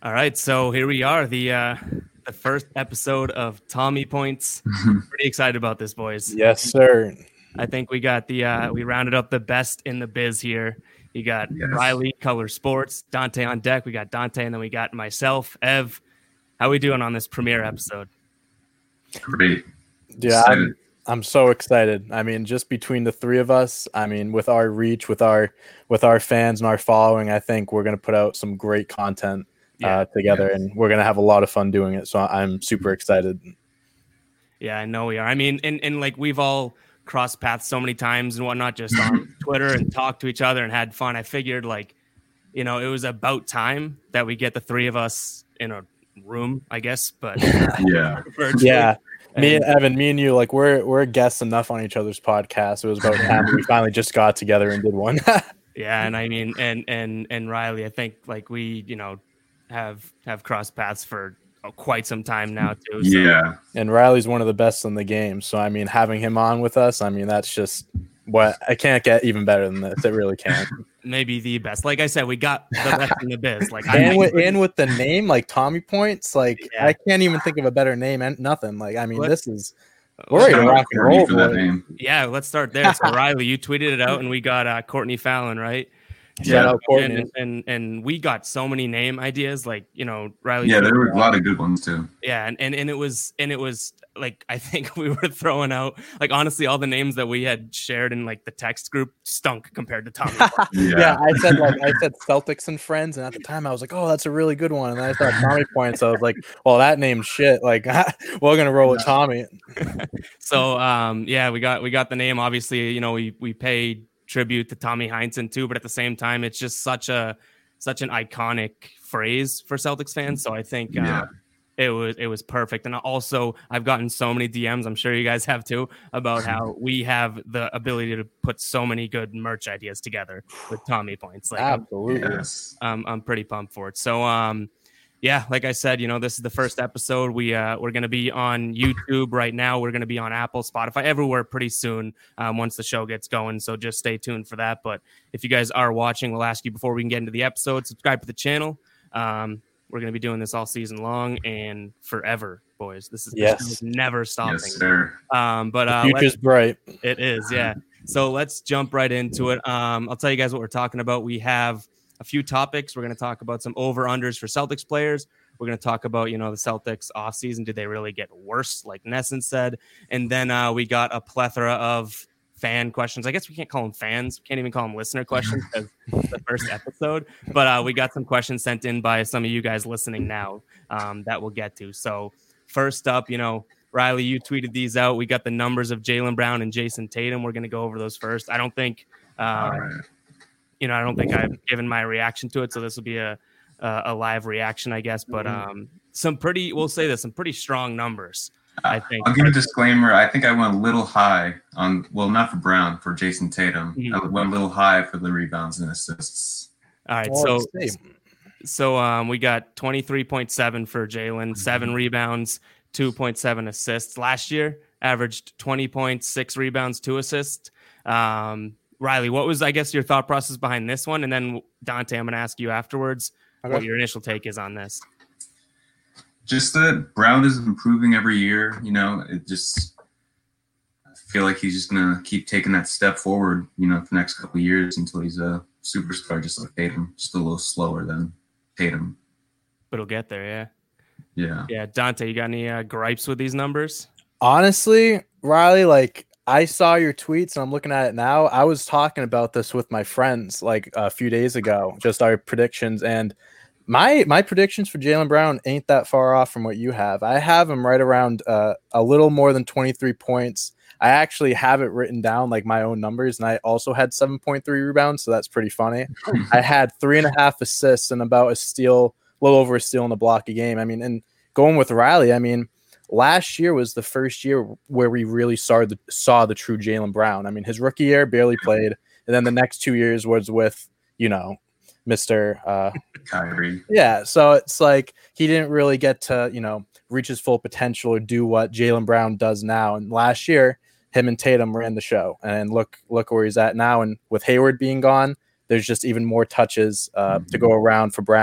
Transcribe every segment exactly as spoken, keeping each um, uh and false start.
All right, so here we are, the uh, the first episode of Tommy Points. Pretty excited about this, boys. Yes, sir. I think we got the uh, we rounded up the best in the biz here. You got Yes. Riley, Color Sports, Dante on deck. We got Dante, and then we got myself, Ev. How we doing on this premiere episode? Great. Yeah, I'm, I'm so excited. I mean, just between the three of us, I mean, with our reach, with our with our fans and our following, I think we're going to put out some great content Yeah. uh, together, Yes. and we're going to have a lot of fun doing it. So I'm super excited. Yeah, I know we are. I mean, and, and like we've all crossed paths so many times and whatnot, just on Twitter and talked to each other and had fun. I figured, like, you know, it was about time that we get the three of us in a room, I guess. But Yeah. virtually. Yeah. Me And- and Evan, me and you, like we're we're guests enough on each other's podcast. It was about time we finally just got together and did one. Yeah, and I mean, and and and Riley, I think like we, you know, have have crossed paths for uh, quite some time now too. So. Yeah. And Riley's one of the best in the game. So I mean, having him on with us, I mean, that's just what I can't get even better than this. It really can't. Maybe the best. Like I said, we got the best in the biz. Like I, And with and with the name like Tommy Points, like Yeah. I can't even think of a better name and nothing. Like I mean, What- this is Let's we're ready to Shout out rock and Courtney roll. for that boy. name. yeah, let's start there. So Riley, you tweeted it out, and we got uh, Courtney Fallon, right? Shout Yeah. out Courtney. And, and and we got so many name ideas. Like you know, Riley. Yeah, there were a lot of good ones too. Yeah, and, and and it was and it was like I think we were throwing out like honestly all the names that we had shared in like the text group stunk compared to Tommy. Yeah. Yeah, I said like I said Celtics and Friends, and at the time I was like, oh, that's a really good one. And then I thought Tommy Points. I was like, well, that name's shit. Like we're gonna roll with Tommy. So um yeah, we got we got the name. Obviously, you know, we we paid tribute to Tommy Heinsohn too, but at the same time, it's just such a such an iconic phrase for Celtics fans. So I think uh, Yeah. it was it was perfect. And also, I've gotten so many D Ms. I'm sure you guys have too about how we have the ability to put so many good merch ideas together with Tommy Points. Like I'm, Absolutely. Yes. um, I'm pretty pumped for it. So um. Yeah, like I said, you know, this is the first episode. We uh, we're going to be on YouTube right now. We're going to be on Apple, Spotify, everywhere pretty soon um, once the show gets going. So just stay tuned for that. But if you guys are watching, we'll ask you before we can get into the episode, subscribe to the channel. Um, we're going to be doing this all season long and forever, boys. This is Yes. this is never stopping. Yes, sir. Um, but The uh, let's- future's bright. it is, yeah. So let's jump right into it. Um, I'll tell you guys what we're talking about. We have a few topics. We're going to talk about some over-unders for Celtics players. We're going to talk about, you know, the Celtics offseason. Did they really get worse, like Nesson said? And then uh, we got a plethora of fan questions. I guess we can't call them fans. We can't even call them listener questions because it's the first episode. But uh, we got some questions sent in by some of you guys listening now um, that we'll get to. So first up, you know, Riley, you tweeted these out. We got the numbers of Jaylen Brown and Jason Tatum. We're going to go over those first. I don't think, uh, All right. you know, I don't think I've given my reaction to it. So this will be a a, a live reaction, I guess. But um, some pretty, we'll say this, some pretty strong numbers. I think. I'll give a disclaimer. I think I went a little high on, well, not for Brown, for Jason Tatum. Mhm. I went a little high for the rebounds and assists. All right, Oh, so it's safe. so um, we got twenty-three point seven for Jaylen, seven Mm-hmm. rebounds, two point seven assists. Last year, averaged twenty points, six rebounds, two assists. Um, Riley, what was, I guess, your thought process behind this one? And then Dante, I'm going to ask you afterwards Okay. what your initial take is on this. Just that Brown is improving every year. You know, it just, I feel like he's just going to keep taking that step forward, you know, for the next couple of years until he's a superstar, just like Tatum, just a little slower than Tatum. But it'll get there, yeah. Yeah. Yeah, Dante, you got any uh, gripes with these numbers? Honestly, Riley, like I saw your tweets and I'm looking at it now. I was talking about this with my friends like a few days ago, just our predictions. And my my predictions for Jaylen Brown ain't that far off from what you have. I have him right around uh, a little more than twenty-three points. I actually have it written down like my own numbers, and I also had seven point three rebounds, so that's pretty funny. I had three and a half assists and about a steal, a little over a steal in the block a game. I mean, and going with Riley, I mean, last year was the first year where we really saw the, saw the true Jaylen Brown. I mean, his rookie year barely played, and then the next two years was with, you know, Mister Uh, Kyrie. yeah, so it's like he didn't really get to, you know, reach his full potential or do what Jaylen Brown does now. And last year, him and Tatum ran the show, and look look where he's at now. And with Hayward being gone, there's just even more touches uh, Mm-hmm. to go around for Brown.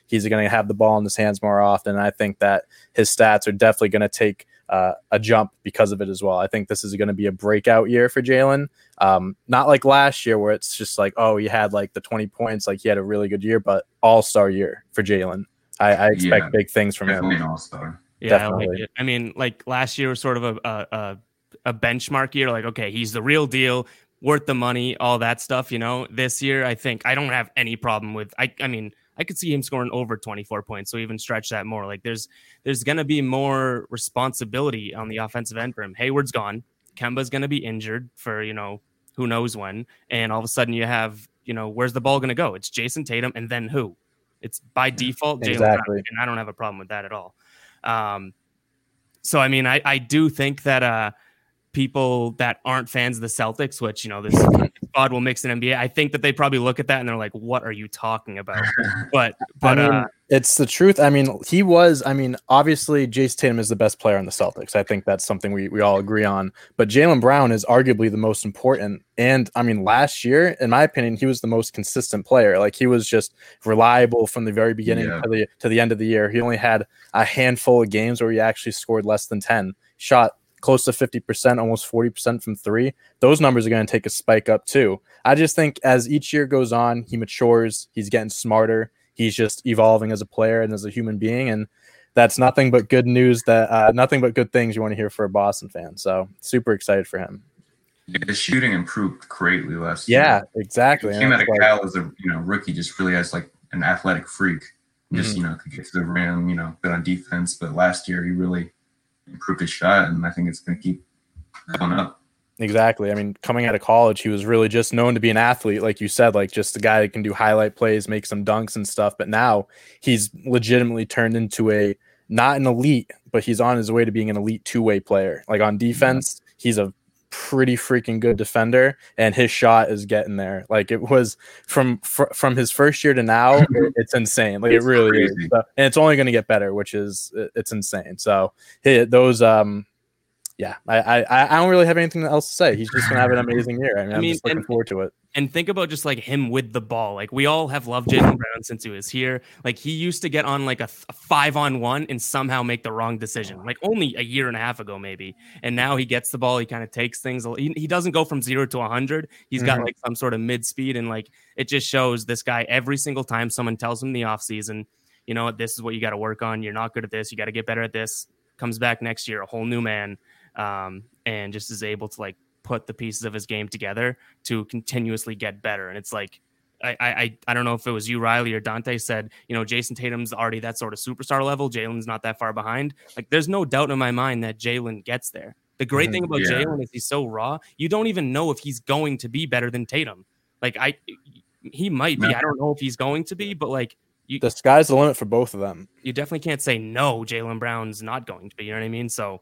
He's going to have the ball in his hands more often. And I think that his stats are definitely going to take uh, a jump because of it as well. I think this is going to be a breakout year for Jalen. Um, not like last year where it's just like, oh, he had like the twenty points, like he had a really good year, but all-star year for Jalen. I, I expect yeah, big things from definitely him. An all-star. Yeah, definitely. I like it. I mean, like last year was sort of a, a, a a benchmark year, like, okay, he's the real deal, worth the money, all that stuff, you know. This year, I think I don't have any problem with, I I mean, I could see him scoring over twenty-four points, so even stretch that more. Like there's there's going to be more responsibility on the offensive end for him. Hayward's gone. Kemba's going to be injured for, you know, who knows when. And all of a sudden you have, you know, where's the ball going to go? It's Jason Tatum, and then who? It's by default Jaylen exactly. Brown, and I don't have a problem with that at all. Um, so, I mean, I, I do think that uh, people that aren't fans of the Celtics, which, you know, this squad will mix in N B A, I think that they probably look at that and they're like, what are you talking about? But, but I mean, uh, it's the truth. I mean, he was, I mean, obviously Jason Tatum is the best player on the Celtics. I think that's something we, we all agree on, but Jaylen Brown is arguably the most important. And I mean, last year, in my opinion, he was the most consistent player. Like he was just reliable from the very beginning yeah. to the, to the end of the year. He only had a handful of games where he actually scored less than ten, shot close to fifty percent, almost forty percent from three. Those numbers are going to take a spike up too. I just think as each year goes on, he matures, he's getting smarter. He's just evolving as a player and as a human being. And that's nothing but good news that uh, nothing but good things you want to hear for a Boston fan. So super excited for him. Yeah, the shooting improved greatly last yeah, year. Yeah, exactly. He came out of Cal as a you know rookie, just really as like an athletic freak. Just, mm-hmm. you know, could get to the rim, you know, good on defense. But last year he really improved his shot, and I think it's going to keep going up. Exactly. I mean, coming out of college, he was really just known to be an athlete, like you said, like just a guy that can do highlight plays, make some dunks and stuff. But now he's legitimately turned into a not an elite, but he's on his way to being an elite two-way player. Like on defense, yeah. he's a pretty freaking good defender, and his shot is getting there. Like it was from fr- from his first year to now, it, it's insane. Like it's it really crazy. is, so, and it's only going to get better, which is it, it's insane. So hey, those um. Yeah, I, I I don't really have anything else to say. He's just gonna have an amazing year. I mean, I I'm mean, just looking and, forward to it. And think about just like him with the ball. Like we all have loved Jaylen Brown since he was here. Like he used to get on like a, a five on one and somehow make the wrong decision. Like only a year and a half ago, maybe. And now he gets the ball. He kind of takes things. He, he doesn't go from zero to a hundred. He's mm-hmm. got like some sort of mid speed, and like it just shows this guy every single time someone tells him in the offseason, you know, this is what you got to work on. You're not good at this. You got to get better at this. Comes back next year, a whole new man. Um, and just is able to like put the pieces of his game together to continuously get better. And it's like, I, I, I don't know if it was you, Riley, or Dante said, you know, Jason Tatum's already that sort of superstar level. Jalen's not that far behind. Like there's no doubt in my mind that Jalen gets there. The great thing about yeah. Jalen is he's so raw. You don't even know if he's going to be better than Tatum. Like I, he might be, I don't know if he's going to be, but like, you, the sky's the limit for both of them. You definitely can't say no, Jaylen Brown's not going to be, you know what I mean? So,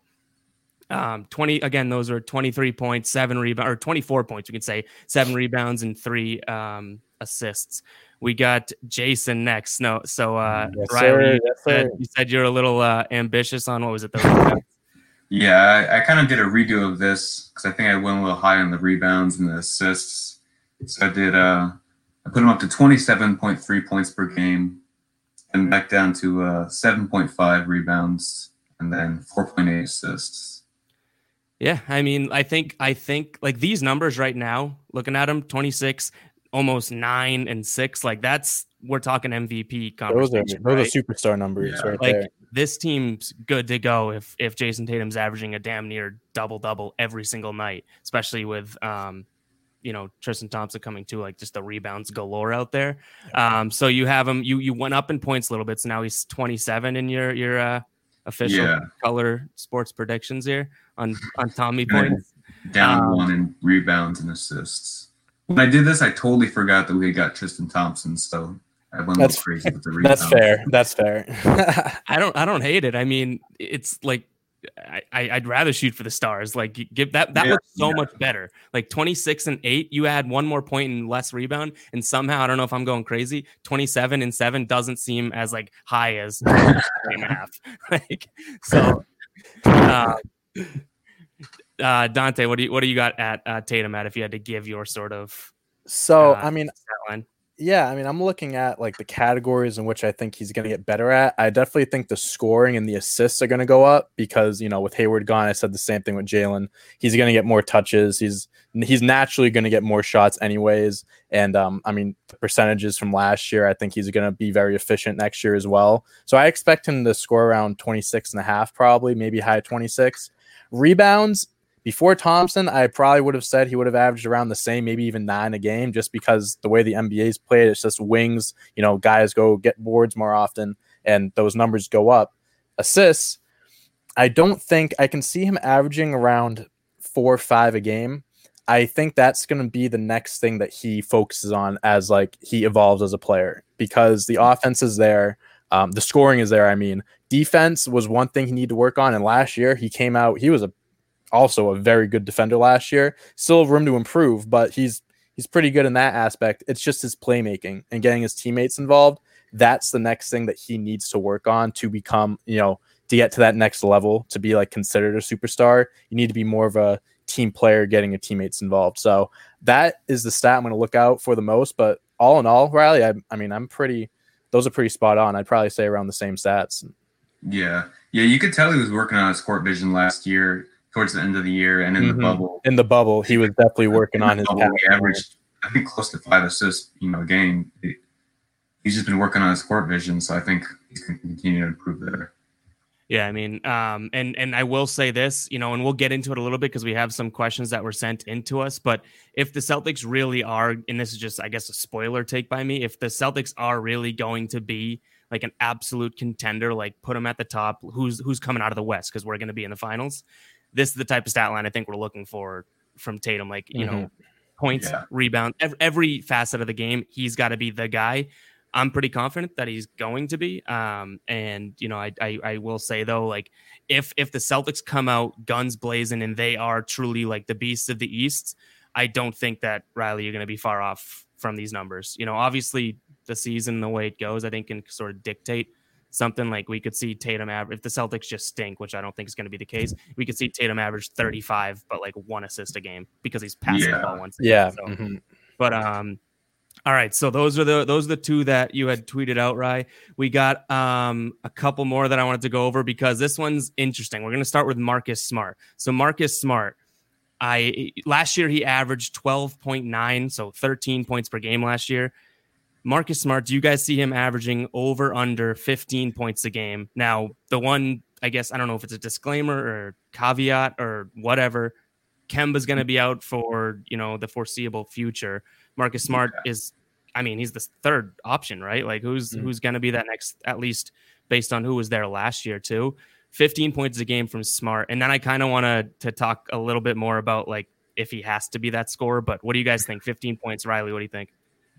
Um, twenty again, those are twenty-three points, seven rebounds, or twenty-four points. We could say seven rebounds and three um, assists. We got Jason next. No, so uh, yes, Riley, you, yes, said, you said you're a little uh, ambitious on what was it? The yeah, I, I kind of did a redo of this because I think I went a little high on the rebounds and the assists. So I did. Uh, I put them up to twenty-seven point three points per game, and back down to uh, seven point five rebounds, and then four point eight assists. Yeah, I mean, I think I think like these numbers right now, looking at them, twenty-six, almost nine and six, like that's we're talking M V P conversation. Those are, those right? are superstar numbers yeah. right like, there. This team's good to go if if Jason Tatum's averaging a damn near double double every single night, especially with um, you know, Tristan Thompson coming too, like just the rebounds galore out there. Um, so you have him, you you went up in points a little bit, so now he's twenty-seven in your your uh, official yeah. color sports predictions here on on Tommy points. Down um, one in rebounds and assists. When I did this, I totally forgot that we had got Tristan Thompson, so I went a little crazy with the rebounds. That's fair. That's fair. I don't I don't hate it. I mean, it's like I, I'd rather shoot for the stars. Like give that that yeah, looks so yeah. much better. Like twenty-six and eight, you add one more point and less rebound, and somehow I don't know if I'm going crazy. twenty-seven and seven doesn't seem as like high as three and a half. Like so. Uh, uh, Dante, what do you what do you got at uh, Tatum at if you had to give your sort of? So uh, I mean, line? Yeah, I mean, I'm looking at like the categories in which I think he's going to get better at. I definitely think the scoring and the assists are going to go up because, you know, with Hayward gone, I said the same thing with Jalen. He's going to get more touches. He's he's naturally going to get more shots anyways. And um, I mean, the percentages from last year, I think he's going to be very efficient next year as well. So I expect him to score around twenty-six and a half, probably, maybe high twenty-six. Rebounds. Before Thompson, I probably would have said he would have averaged around the same, maybe even nine a game, just because the way the N B A's played, it's just wings. You know, guys go get boards more often, and those numbers go up. Assists, I don't think I can see him averaging around four or five a game. I think that's going to be the next thing that he focuses on as like he evolves as a player, because the offense is there. Um, the scoring is there. I mean, defense was one thing he needed to work on. And last year he came out, he was a also a very good defender last year. Still room to improve, but he's he's pretty good in that aspect. It's just his playmaking and getting his teammates involved. That's the next thing that he needs to work on to become, you know, to get to that next level, to be like considered a superstar. You need to be more of a team player, getting your teammates involved. So that is the stat I'm going to look out for the most. But all in all, Riley, I, I mean, I'm pretty, those are pretty spot on. I'd probably say around the same stats. Yeah. Yeah. You could tell he was working on his court vision last year, towards the end of the year, and in mm-hmm. the bubble. In the bubble, he was definitely working on his bubble, he averaged, I think, close to five assists, you know, a game. He, he's just been working on his court vision, so I think he's going to continue to improve there. Yeah, I mean, um, and and I will say this, you know, and we'll get into it a little bit because we have some questions that were sent into us. But if the Celtics really are, and this is just, I guess, a spoiler take by me, if the Celtics are really going to be like an absolute contender, like put them at the top, who's who's coming out of the West, because we're going to be in the finals. This is the type of stat line I think we're looking for from Tatum. Like, you mm-hmm. know, points, yeah. rebound, every, every facet of the game, he's got to be the guy. I'm pretty confident that he's going to be. Um, and, you know, I, I I will say, though, like, if if the Celtics come out guns blazing and they are truly like the beasts of the East, I don't think that, Riley, you're going to be far off from these numbers. You know, obviously the season, the way it goes, I think can sort of dictate something. Like we could see Tatum average, if the Celtics just stink, which I don't think is going to be the case, we could see Tatum average thirty-five, but like one assist a game because he's passing yeah. the ball once. Yeah. So, mm-hmm. But, um, all right. So those are the, those are the two that you had tweeted out, Rye. We got um, a couple more that I wanted to go over because this one's interesting. We're going to start with Marcus Smart. So Marcus Smart, I, last year he averaged twelve point nine. So thirteen points per game last year. Marcus Smart, do you guys see him averaging over under fifteen points a game? Now, the one, I guess, I don't know if it's a disclaimer or caveat or whatever, Kemba's going to be out for, you know, the foreseeable future. Marcus Smart yeah. is, I mean, he's the third option, right? Like who's mm-hmm. who's going to be that next, at least based on who was there last year too. fifteen points a game from Smart. And then I kind of want to to talk a little bit more about like if he has to be that scorer, but what do you guys think? fifteen points, Riley, what do you think?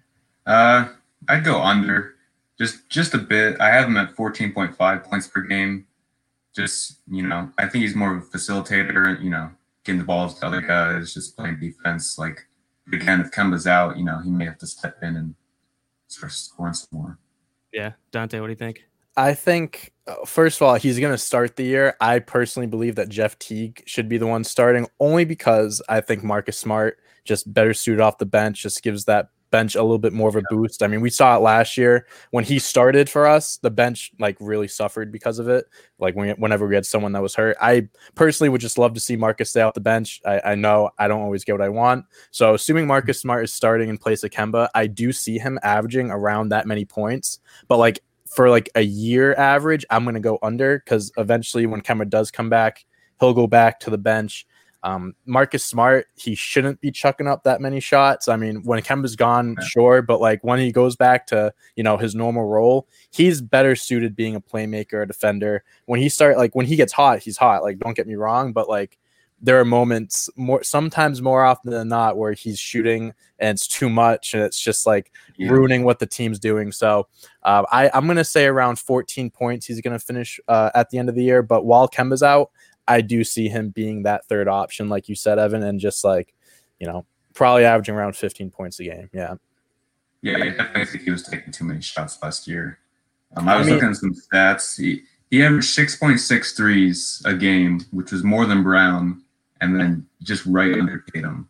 Uh, I'd go under just just a bit. I have him at fourteen point five points per game. Just, you know, I think he's more of a facilitator, you know, getting the balls to other guys, just playing defense. Like, again, if Kemba's out, you know, he may have to step in and start scoring some more. Yeah. Dante, what do you think? I think, uh, first of all, he's going to start the year. I personally believe that Jeff Teague should be the one starting, only because I think Marcus Smart just better suited off the bench, just gives that bench a little bit more of a boost. I mean, we saw it last year when he started for us, the bench like really suffered because of it. Like when, whenever we had someone that was hurt, I personally would just love to see Marcus stay off the bench. I, I know I don't always get what I want. So assuming Marcus Smart is starting in place of Kemba, I do see him averaging around that many points, but like for like a year average, I'm going to go under because eventually when Kemba does come back, he'll go back to the bench. Um, Marcus Smart, he shouldn't be chucking up that many shots. I mean, when Kemba's gone, yeah. sure, but like when he goes back to, you know, his normal role, he's better suited being a playmaker, a defender. When he start, like when he gets hot, he's hot. Like, don't get me wrong, but like there are moments more, sometimes more often than not, where he's shooting and it's too much and it's just like yeah. ruining what the team's doing. So uh, I, I'm going to say around fourteen points he's going to finish uh, at the end of the year. But while Kemba's out, I do see him being that third option, like you said, Evan, and just like, you know, probably averaging around fifteen points a game. Yeah. Yeah, I definitely think he was taking too many shots last year. Um, I was I mean, looking at some stats. He, he averaged six point six threes a game, which was more than Brown, and then just right under Tatum.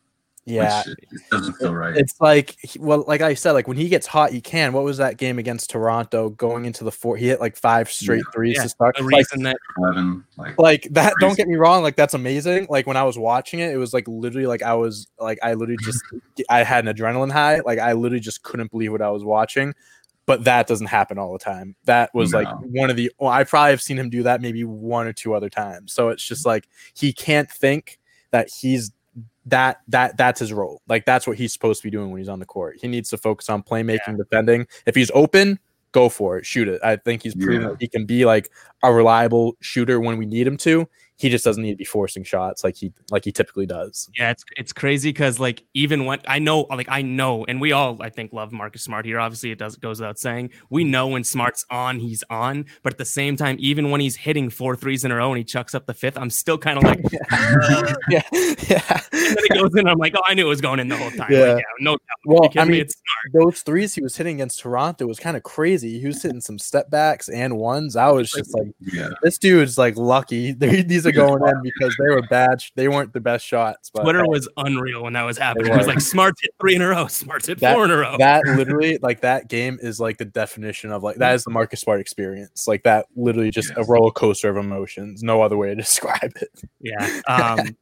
Yeah, Which it doesn't feel right. It's like, well, like I said, like when he gets hot, he can. What was that game against Toronto going into the four? He hit like five straight Yeah. threes Yeah, to start. the Like, reason that eleven, like, like that, don't crazy. get me wrong, like that's amazing. Like when I was watching it, it was like literally like I was like I literally just I had an adrenaline high. Like I literally just couldn't believe what I was watching. But that doesn't happen all the time. That was No. like one of the well, I probably have seen him do that maybe one or two other times. So it's just like he can't think that he's that that that's his role. Like that's what he's supposed to be doing when he's on the court. He needs to focus on playmaking, Yeah. defending. If he's open, go for it, shoot it. I think he's proven Yeah. that he can be like a reliable shooter when we need him to. He just doesn't need to be forcing shots like he like he typically does. Yeah, it's it's crazy because like even when I know like I know and we all I think love Marcus Smart here. Obviously, it does goes without saying. We know when Smart's on, he's on. But at the same time, even when he's hitting four threes in a row and he chucks up the fifth, I'm still kind of like, uh, yeah, yeah. and then it goes in. And I'm like, oh, I knew it was going in the whole time. Yeah. Like, yeah, no doubt. Well, I I mean, it's those threes he was hitting against Toronto was kind of crazy. He was hitting some step backs and ones. I was just like, Yeah. this dude's like lucky. They, these are going in because they were bad. They weren't the best shots. But Twitter uh, was unreal when that was happening. It It was was. like Smart's hit three in a row. Smart's hit That- four in a row. that literally, like that game is like the definition of like that is the Marcus Smart experience. Like that, literally just a Yes. roller coaster of emotions. No other way to describe it. Yeah. Um,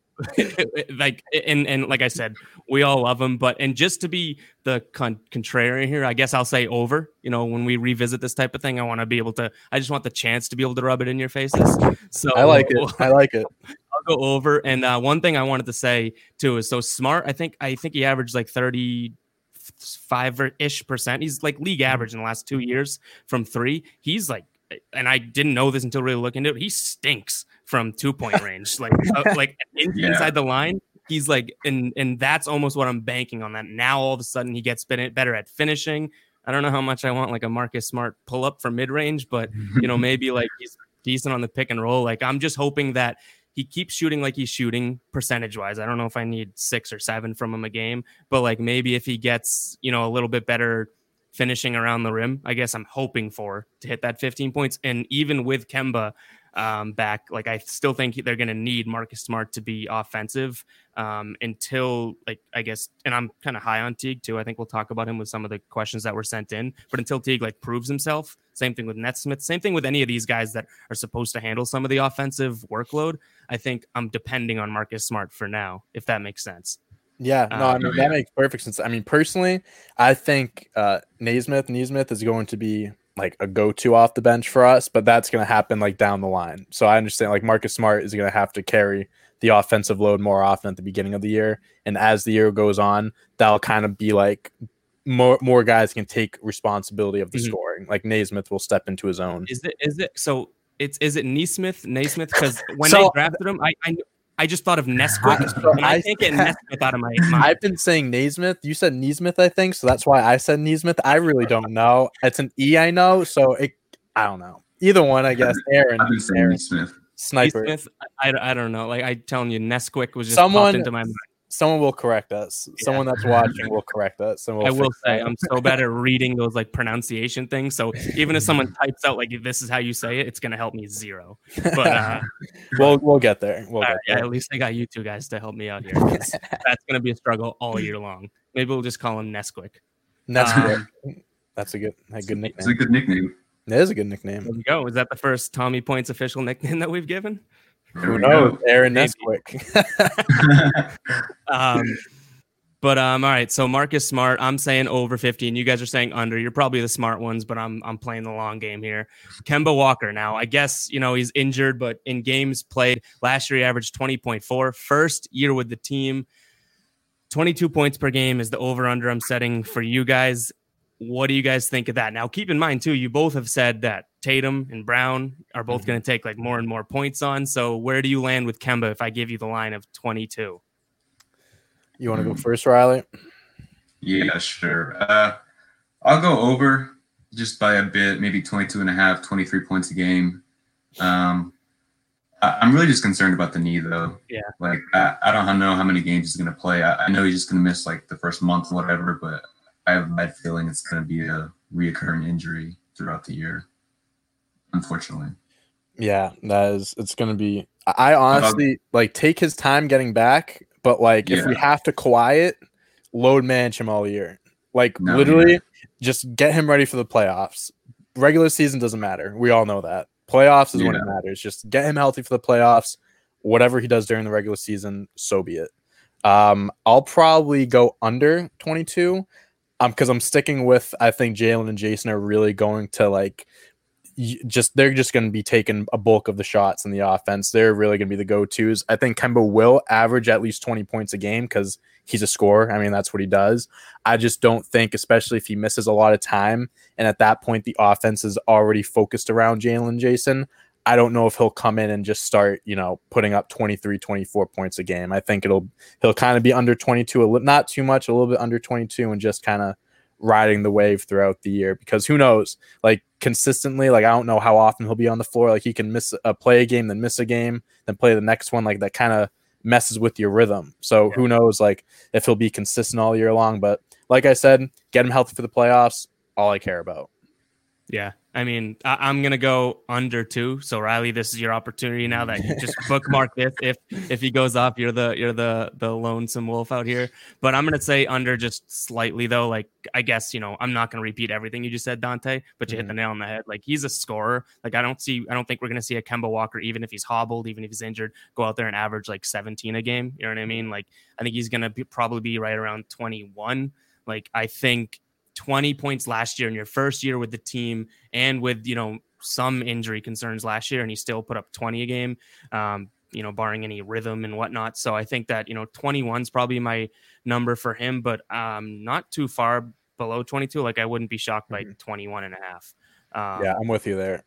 like and and like I said, we all love him, but and just to be the con- contrarian here, I guess I'll say over. You know, when we revisit this type of thing, I want to be able to. I just want the chance to be able to rub it in your faces. So I like it. I like it. I'll go over. And uh, one thing I wanted to say too is so Smart. I think I think he averaged like thirty-five ish percent. He's like league average in the last two years from three. He's like, and I didn't know this until really looking into it. He stinks from two point range, like uh, like in, Yeah. inside the line. He's like, and and that's almost what I'm banking on. That now all of a sudden he gets better at finishing. I don't know how much I want like a Marcus Smart pull up from mid range, but you know maybe like he's decent on the pick and roll. Like I'm just hoping that he keeps shooting like he's shooting percentage wise. I don't know if I need six or seven from him a game, but like maybe if he gets, you know, a little bit better finishing around the rim, I guess I'm hoping for to hit that fifteen points. And even with Kemba um, back, like I still think they're going to need Marcus Smart to be offensive um, until like, I guess, and I'm kind of high on Teague too. I think we'll talk about him with some of the questions that were sent in, but until Teague like proves himself, same thing with Nesmith, same thing with any of these guys that are supposed to handle some of the offensive workload. I think I'm depending on Marcus Smart for now, if that makes sense. Yeah, no, I Um, mean yeah. that makes perfect sense. I mean, personally, I think uh Naismith, Naismith is going to be like a go-to off the bench for us, but that's going to happen like down the line. So I understand like Marcus Smart is going to have to carry the offensive load more often at the beginning of the year, and as the year goes on, that'll kind of be like more more guys can take responsibility of the Mhm. scoring. Like Naismith will step into his own. Is it is it so? It's is it Naismith Naismith? Because when So- they drafted him, I I, I just thought of Nesquik, I- and I, I- can't get Nesmith out of my mind. I've been saying Naismith. You said Naismith, I think, so that's why I said Naismith. I really don't know. It's an E, I know, so it. I don't know. Either one, I guess. Aaron, I've been saying Aaron Smith. Sniper. Naismith, I, I don't know. Like I'm telling you, Nesquik was just Someone- popped into my mind. Someone will correct us. Someone that's watching will correct us. And we'll I will fix say that. I'm so bad at reading those like pronunciation things. So even if someone types out like this is how you say it, it's gonna help me zero. But uh, we'll we'll get there. We'll uh, get yeah, there. at least I got you two guys to help me out here. 'Cause that's gonna be a struggle all year long. Maybe we'll just call him Nesquik. That's Um, good. That's a good a good It's a nickname. good nickname. It is a good nickname. There we go. Is that the first Tommy Points official nickname that we've given? There Who we knows? go. Aaron Maybe. Nesquik. Um, but um, all right. So Marcus Smart, I'm saying over fifteen. You guys are saying under. You're probably the smart ones, but I'm I'm playing the long game here. Kemba Walker. Now, I guess you know he's injured, but in games played last year, he averaged twenty point four. First year with the team, twenty-two points per game is the over under I'm setting for you guys. What do you guys think of that? Now, keep in mind too, you both have said that Tatum and Brown are both Mhm. going to take like more and more points on. So where do you land with Kemba if I give you the line of twenty-two? You want to go first, Riley? Yeah, sure. Uh, I'll go over just by a bit, maybe twenty-two and a half, twenty-three points a game. Um, I, I'm really just concerned about the knee, though. Yeah. Like, I, I don't know how many games he's going to play. I, I know he's just going to miss, like, the first month or whatever, but I have a bad feeling it's going to be a reoccurring injury throughout the year, unfortunately. Yeah, that is. It's going to be. I honestly like take his time getting back, But like, Yeah. if we have to quiet, load manage him all year. Like No, literally, yeah. just get him ready for the playoffs. Regular season doesn't matter. We all know that. Playoffs is when it Yeah. matters. Just get him healthy for the playoffs. Whatever he does during the regular season, so be it. Um, I'll probably go under twenty-two. Um, because I'm sticking with, I think Jalen and Jason are really going to like y- just they're just going to be taking a bulk of the shots in the offense. They're really going to be the go-tos. I think Kemba will average at least twenty points a game because he's a scorer. I mean, that's what he does. I just don't think, especially if he misses a lot of time, and at that point the offense is already focused around Jalen and Jason. I don't know if he'll come in and just start, you know, putting up twenty-three, twenty-four points a game. I think it'll he'll kind of be under twenty-two, a li- not too much, a little bit under twenty-two, and just kind of riding the wave throughout the year. Because who knows, like consistently, like I don't know how often he'll be on the floor. Like he can miss a play a game, then miss a game, then play the next one. Like that kind of messes with your rhythm. So Yeah. who knows, like if he'll be consistent all year long. But like I said, get him healthy for the playoffs. All I care about. Yeah. I mean, I- I'm gonna go under two. So Riley, this is your opportunity now that you just bookmark this. If if he goes up, you're the you're the the lonesome wolf out here. But I'm gonna say under just slightly though. Like I guess you know I'm not gonna repeat everything you just said, Dante. But you hit the nail on the head. Like he's a scorer. Like I don't see I don't think we're gonna see a Kemba Walker, even if he's hobbled, even if he's injured, go out there and average like seventeen a game. You know what I mean? Like I think he's gonna be, probably be right around twenty-one. Like I think. twenty points last year in your first year with the team and with, you know, some injury concerns last year, and he still put up twenty a game, um, you know, barring any rhythm and whatnot. So I think that, you know, twenty-one is probably my number for him, but um, not too far below twenty-two. Like I wouldn't be shocked by Mhm. twenty-one and a half. Um, Yeah, I'm with you there.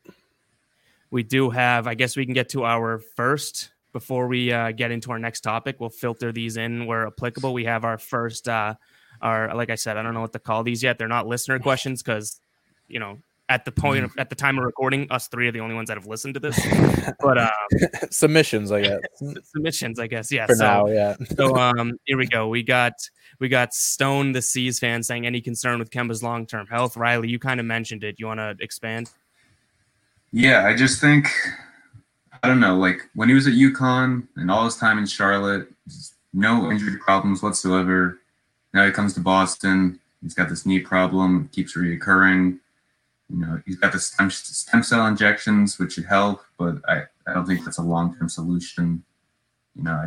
we do have, I guess we can get to our first before we uh, get into our next topic. We'll filter these in where applicable. We have our first, uh, our, like I said, I don't know what to call these yet. They're not listener questions because, you know, at the point of, at the time of recording, us three are the only ones that have listened to this. But um, Submissions, I guess. submissions, I guess. Yeah. For so, now, yeah. so um, here we go. We got we got Stone the Seas fan saying any concern with Kemba's long term health. Riley, you kind of mentioned it. You want to expand? Yeah, I just think I don't know, like when he was at UConn and all his time in Charlotte, just no injury problems whatsoever. Now he comes to Boston. He's got this knee problem, keeps reoccurring. You know, he's got the stem, stem cell injections, which should help, but I, I don't think that's a long-term solution. You know, I,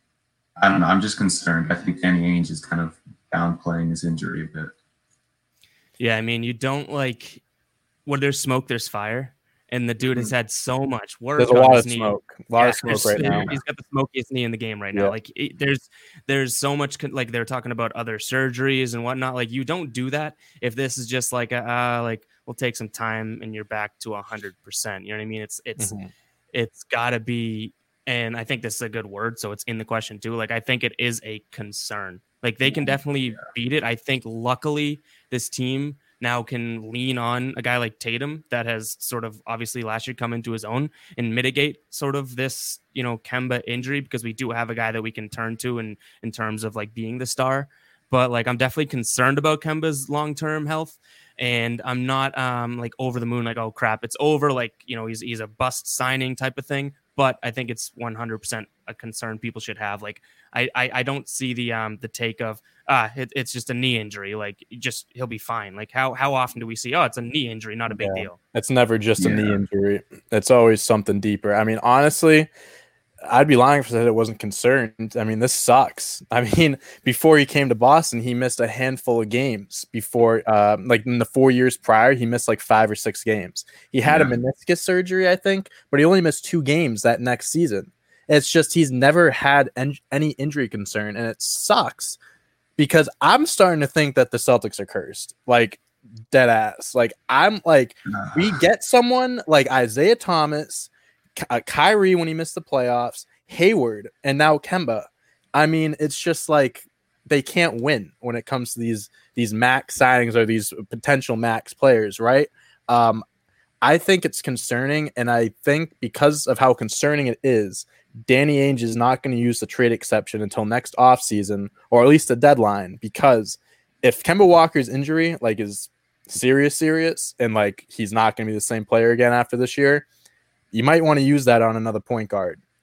I don't know. I'm just concerned. I think Danny Ainge is kind of downplaying his injury a bit. Yeah, I mean, you don't like where there's smoke, there's fire. And the dude has had so much work. There's a on lot his of knee. smoke. A lot Yeah, of smoke there's- right there- now. He's got the smokiest knee in the game right now. Yeah. Like it, there's there's so much con- like they're talking about other surgeries and whatnot. Like you don't do that if this is just like a, uh, like we'll take some time and you're back to a hundred percent. You know what I mean? It's it's Mhm. it's got to be. And I think this is a good word, so it's in the question too. Like I think it is a concern. Like they can definitely beat it. I think luckily this team now can lean on a guy like Tatum that has sort of obviously last year come into his own and mitigate sort of this, you know, Kemba injury, because we do have a guy that we can turn to in, in terms of like being the star. But like, I'm definitely concerned about Kemba's long-term health, and I'm not um, like over the moon, like, oh crap, it's over. Like, you know, he's, he's a bust signing type of thing. But I think it's one hundred percent a concern people should have. Like, I, I, I don't see the um the take of ah it, it's just a knee injury. Like, just he'll be fine. Like, how how often do we see oh it's a knee injury, not a big Yeah. deal? It's never just a Yeah. knee injury. It's always something deeper. I mean, honestly, I'd be lying if I said it wasn't concerned. I mean, this sucks. I mean, before he came to Boston, he missed a handful of games. Before, uh, like in the four years prior, he missed like five or six games. He had Yeah. a meniscus surgery, I think, but he only missed two games that next season. It's just he's never had en- any injury concern, and it sucks because I'm starting to think that the Celtics are cursed. Like, dead ass. Like, I'm like, we get someone like Isaiah Thomas, Ky- uh, Kyrie when he missed the playoffs, Hayward, and now Kemba. I mean, it's just like they can't win when it comes to these these max signings or these potential max players, right? Um, I think it's concerning, and I think because of how concerning it is, Danny Ainge is not going to use the trade exception until next offseason, or at least the deadline, because if Kemba Walker's injury like is serious, serious, and like he's not going to be the same player again after this year, you might want to use that on another point guard.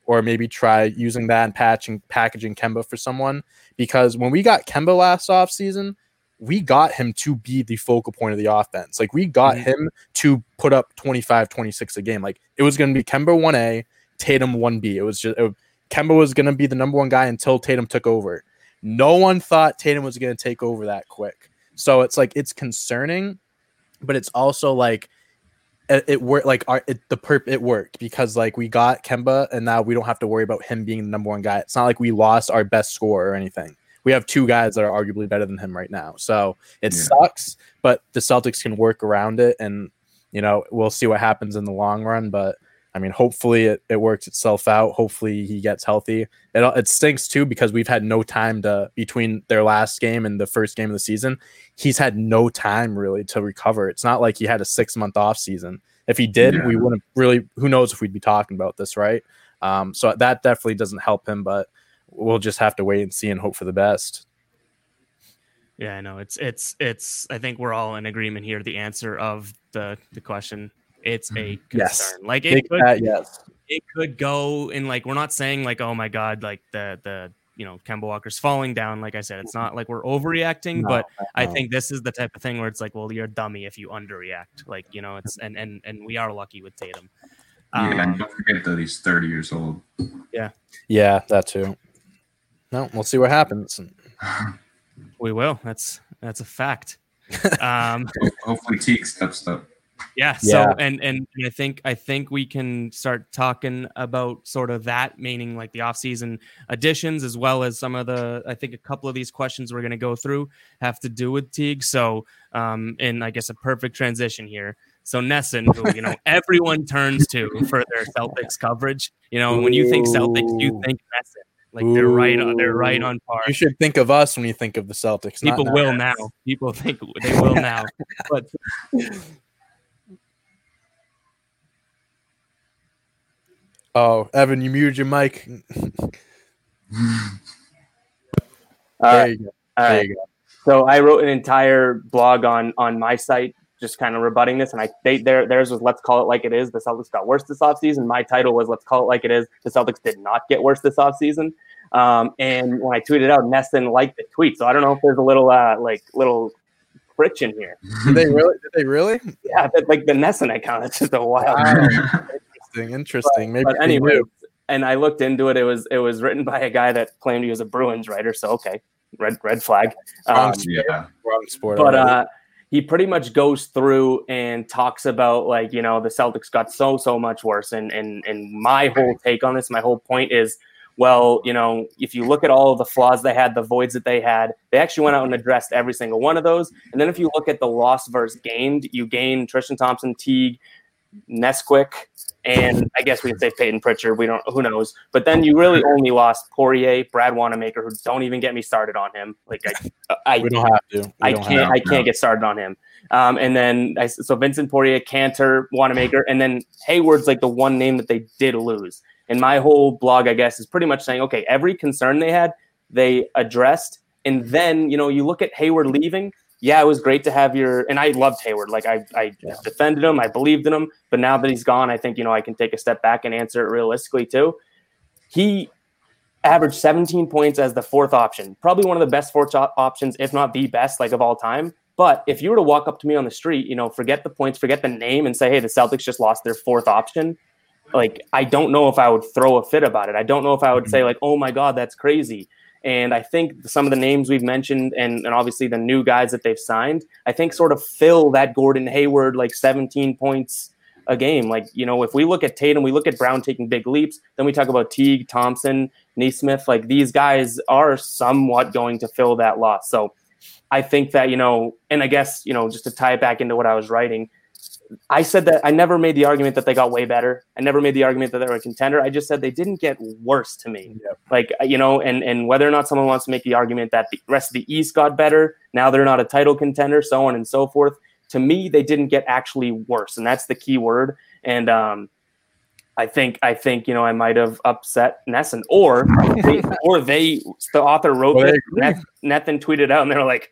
or maybe try using that and patching packaging Kemba for someone. Because when we got Kemba last offseason, we got him to be the focal point of the offense. Like we got mm-hmm. him to put up twenty-five, twenty-six a game. Like it was going to be Kemba one A, Tatum one B. It was just it, Kemba was going to be the number one guy until Tatum took over. No one thought Tatum was going to take over that quick. So it's like it's concerning, but it's also like it, it worked. Like our it, the perp it worked because like we got Kemba, and now we don't have to worry about him being the number one guy. It's not like we lost our best scorer or anything. We have two guys that are arguably better than him right now. So it yeah. sucks, but the Celtics can work around it, and you know we'll see what happens in the long run. But I mean, hopefully it, it works itself out. Hopefully he gets healthy. It it stinks too because we've had no time to between their last game and the first game of the season. He's had no time really to recover. It's not like he had a six month off season. If he did, yeah. we wouldn't really. Who knows if we'd be talking about this, right? Um, so that definitely doesn't help him, but we'll just have to wait and see and hope for the best. Yeah, I know it's it's it's. I think we're all in agreement here. The answer of the the question. It's a concern. Yes. Like it could, that, yes. it could go in like, we're not saying like, oh my God, like the, the, you know, Kemba Walker's falling down. Like I said, it's not like we're overreacting, no, but no. I think this is the type of thing where it's like, well, you're a dummy if you underreact. Like, you know, it's, and, and, and we are lucky with Tatum. Um, yeah. And don't forget that he's thirty years old. Yeah. Yeah. That too. No, we'll see what happens. We will. That's, that's a fact. Um, Hopefully Teague steps up. Yeah. So, yeah. And, and I think, I think we can start talking about sort of that, meaning like the offseason additions, as well as some of the, I think a couple of these questions we're going to go through have to do with Teague. So, um, and I guess a perfect transition here. So Nesson, who, you know, everyone turns to for their Celtics coverage, you know, when you think Celtics, you think Nesson. Like they're right on, they're right on par. You should think of us when you think of the Celtics. People will now. People think they will now. But oh, Evan, you muted your mic. All there right. you go. All there right. you go. So I wrote an entire blog on on my site, just kind of rebutting this, and I they their theirs was "Let's Call It Like It Is." The Celtics got worse this offseason. My title was "Let's Call It Like It Is." The Celtics did not get worse this offseason. Um, and when I tweeted out, Nesson liked the tweet. So I don't know if there's a little uh, like little friction here. Did they really? Did they really? Yeah, but, like the Nesson account. It's just a wild. Wow. interesting, interesting. But, Maybe. But anyway, and I looked into it. It was it was written by a guy that claimed he was a Bruins writer. So okay, red red flag. Um, wrong sport, yeah, wrong sport. But uh, he pretty much goes through and talks about like you know the Celtics got so so much worse. And and and my whole take on this, my whole point is. Well, you know, if you look at all of the flaws they had, the voids that they had, they actually went out and addressed every single one of those. And then if you look at the loss versus gained, you gain Tristan Thompson, Teague, Nesquik, and I guess we can say Peyton Pritchard. We don't, who knows? But then you really only lost Poirier, Brad Wanamaker, who don't even get me started on him. Like I, I we don't have to. We I can't. I can't no. get started on him. Um, and then I, so Vincent Poirier, Cantor, Wanamaker, and then Hayward's like the one name that they did lose. And my whole blog, I guess, is pretty much saying, okay, every concern they had, they addressed. And then, you know, you look at Hayward leaving. Yeah, it was great to have your – and I loved Hayward. Like, I, I yeah. defended him. I believed in him. But now that he's gone, I think, you know, I can take a step back and answer it realistically too. He averaged seventeen points as the fourth option. Probably one of the best fourth op- options, if not the best, like, of all time. But if you were to walk up to me on the street, you know, forget the points, forget the name, and say, hey, the Celtics just lost their fourth option – like, I don't know if I would throw a fit about it. I don't know if I would say, like, oh, my God, that's crazy. And I think some of the names we've mentioned and, and obviously the new guys that they've signed, I think sort of fill that Gordon Hayward, like, seventeen points a game. Like, you know, if we look at Tatum, we look at Brown taking big leaps, then we talk about Teague, Thompson, Nesmith. Like, these guys are somewhat going to fill that loss. So I think that, you know, and I guess, you know, just to tie it back into what I was writing, I said that I never made the argument that they got way better. I never made the argument that they were a contender. I just said they didn't get worse to me. Yep. Like, you know, and, and whether or not someone wants to make the argument that the rest of the East got better, now they're not a title contender, so on and so forth. To me, they didn't get actually worse. And that's the key word. And um, I think, I think, you know, I might have upset Nesson or they, or they, the author wrote well, this, Nathan tweeted out and they were like,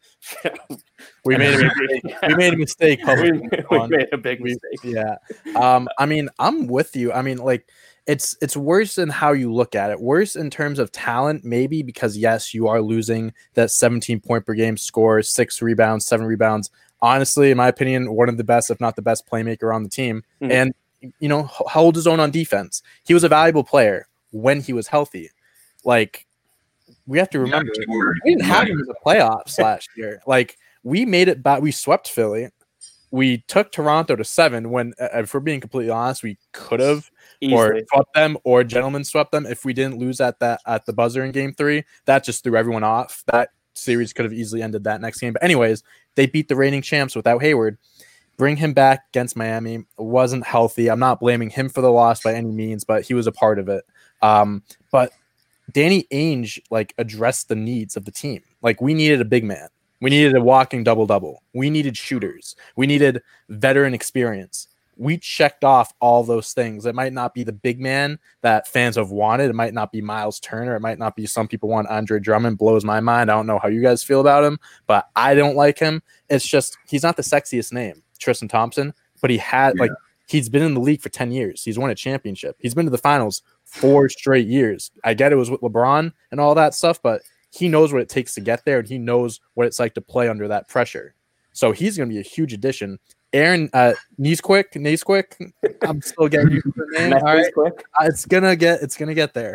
we made a mistake. we made a mistake. we, we made a big we, mistake. Yeah. Um, I mean, I'm with you. I mean, like, it's it's worse in how you look at it. Worse in terms of talent, maybe, because yes, you are losing that seventeen point per game score, six rebounds, seven rebounds. Honestly, in my opinion, one of the best, if not the best playmaker on the team. Mm-hmm. And, you know, hold his own on defense. He was a valuable player when he was healthy. Like, we have to remember, yeah, we didn't have him in the playoffs last year. Like, we made it back. We swept Philly. We took Toronto to seven when, uh, if we're being completely honest, we could have or swept them or gentlemen swept them if we didn't lose at that at the buzzer in game three. That just threw everyone off. That series could have easily ended that next game. But anyways, they beat the reigning champs without Hayward. Bring him back against Miami. Wasn't healthy. I'm not blaming him for the loss by any means, but he was a part of it. Um, but Danny Ainge like addressed the needs of the team. Like, we needed a big man. We needed a walking double-double. We needed shooters. We needed veteran experience. We checked off all those things. It might not be the big man that fans have wanted. It might not be Miles Turner. It might not be some people want Andre Drummond. Blows my mind. I don't know how you guys feel about him, but I don't like him. It's just he's not the sexiest name, Tristan Thompson, but he had yeah. like he's been in the league for ten years. He's won a championship. He's been to the finals four straight years. I get it was with LeBron and all that stuff, but he knows what it takes to get there, and he knows what it's like to play under that pressure. So he's going to be a huge addition. Aaron uh, Niesquick, Niesquick. I'm still getting used to the name. All right. Uh, it's gonna get, it's gonna get there.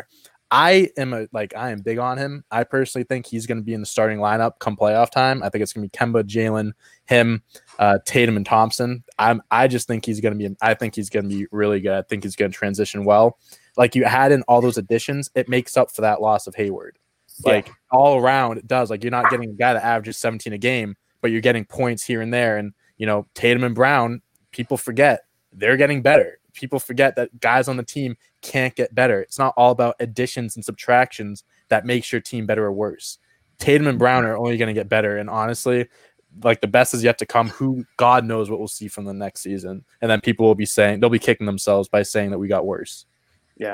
I am a, like, I am big on him. I personally think he's going to be in the starting lineup come playoff time. I think it's going to be Kemba, Jalen, him, uh, Tatum, and Thompson. I'm, I just think he's going to be. I think he's going to be really good. I think he's going to transition well. Like, you had in all those additions, it makes up for that loss of Hayward. Like, yeah. all around, it does. Like, you're not getting a guy that averages seventeen a game, but you're getting points here and there. And, you know, Tatum and Brown, people forget they're getting better. People forget that guys on the team can't get better. It's not all about additions and subtractions that makes your team better or worse. Tatum and Brown are only going to get better. And honestly, like, the best is yet to come. Who God knows what we'll see from the next season. And then people will be saying, they'll be kicking themselves by saying that we got worse. Yeah.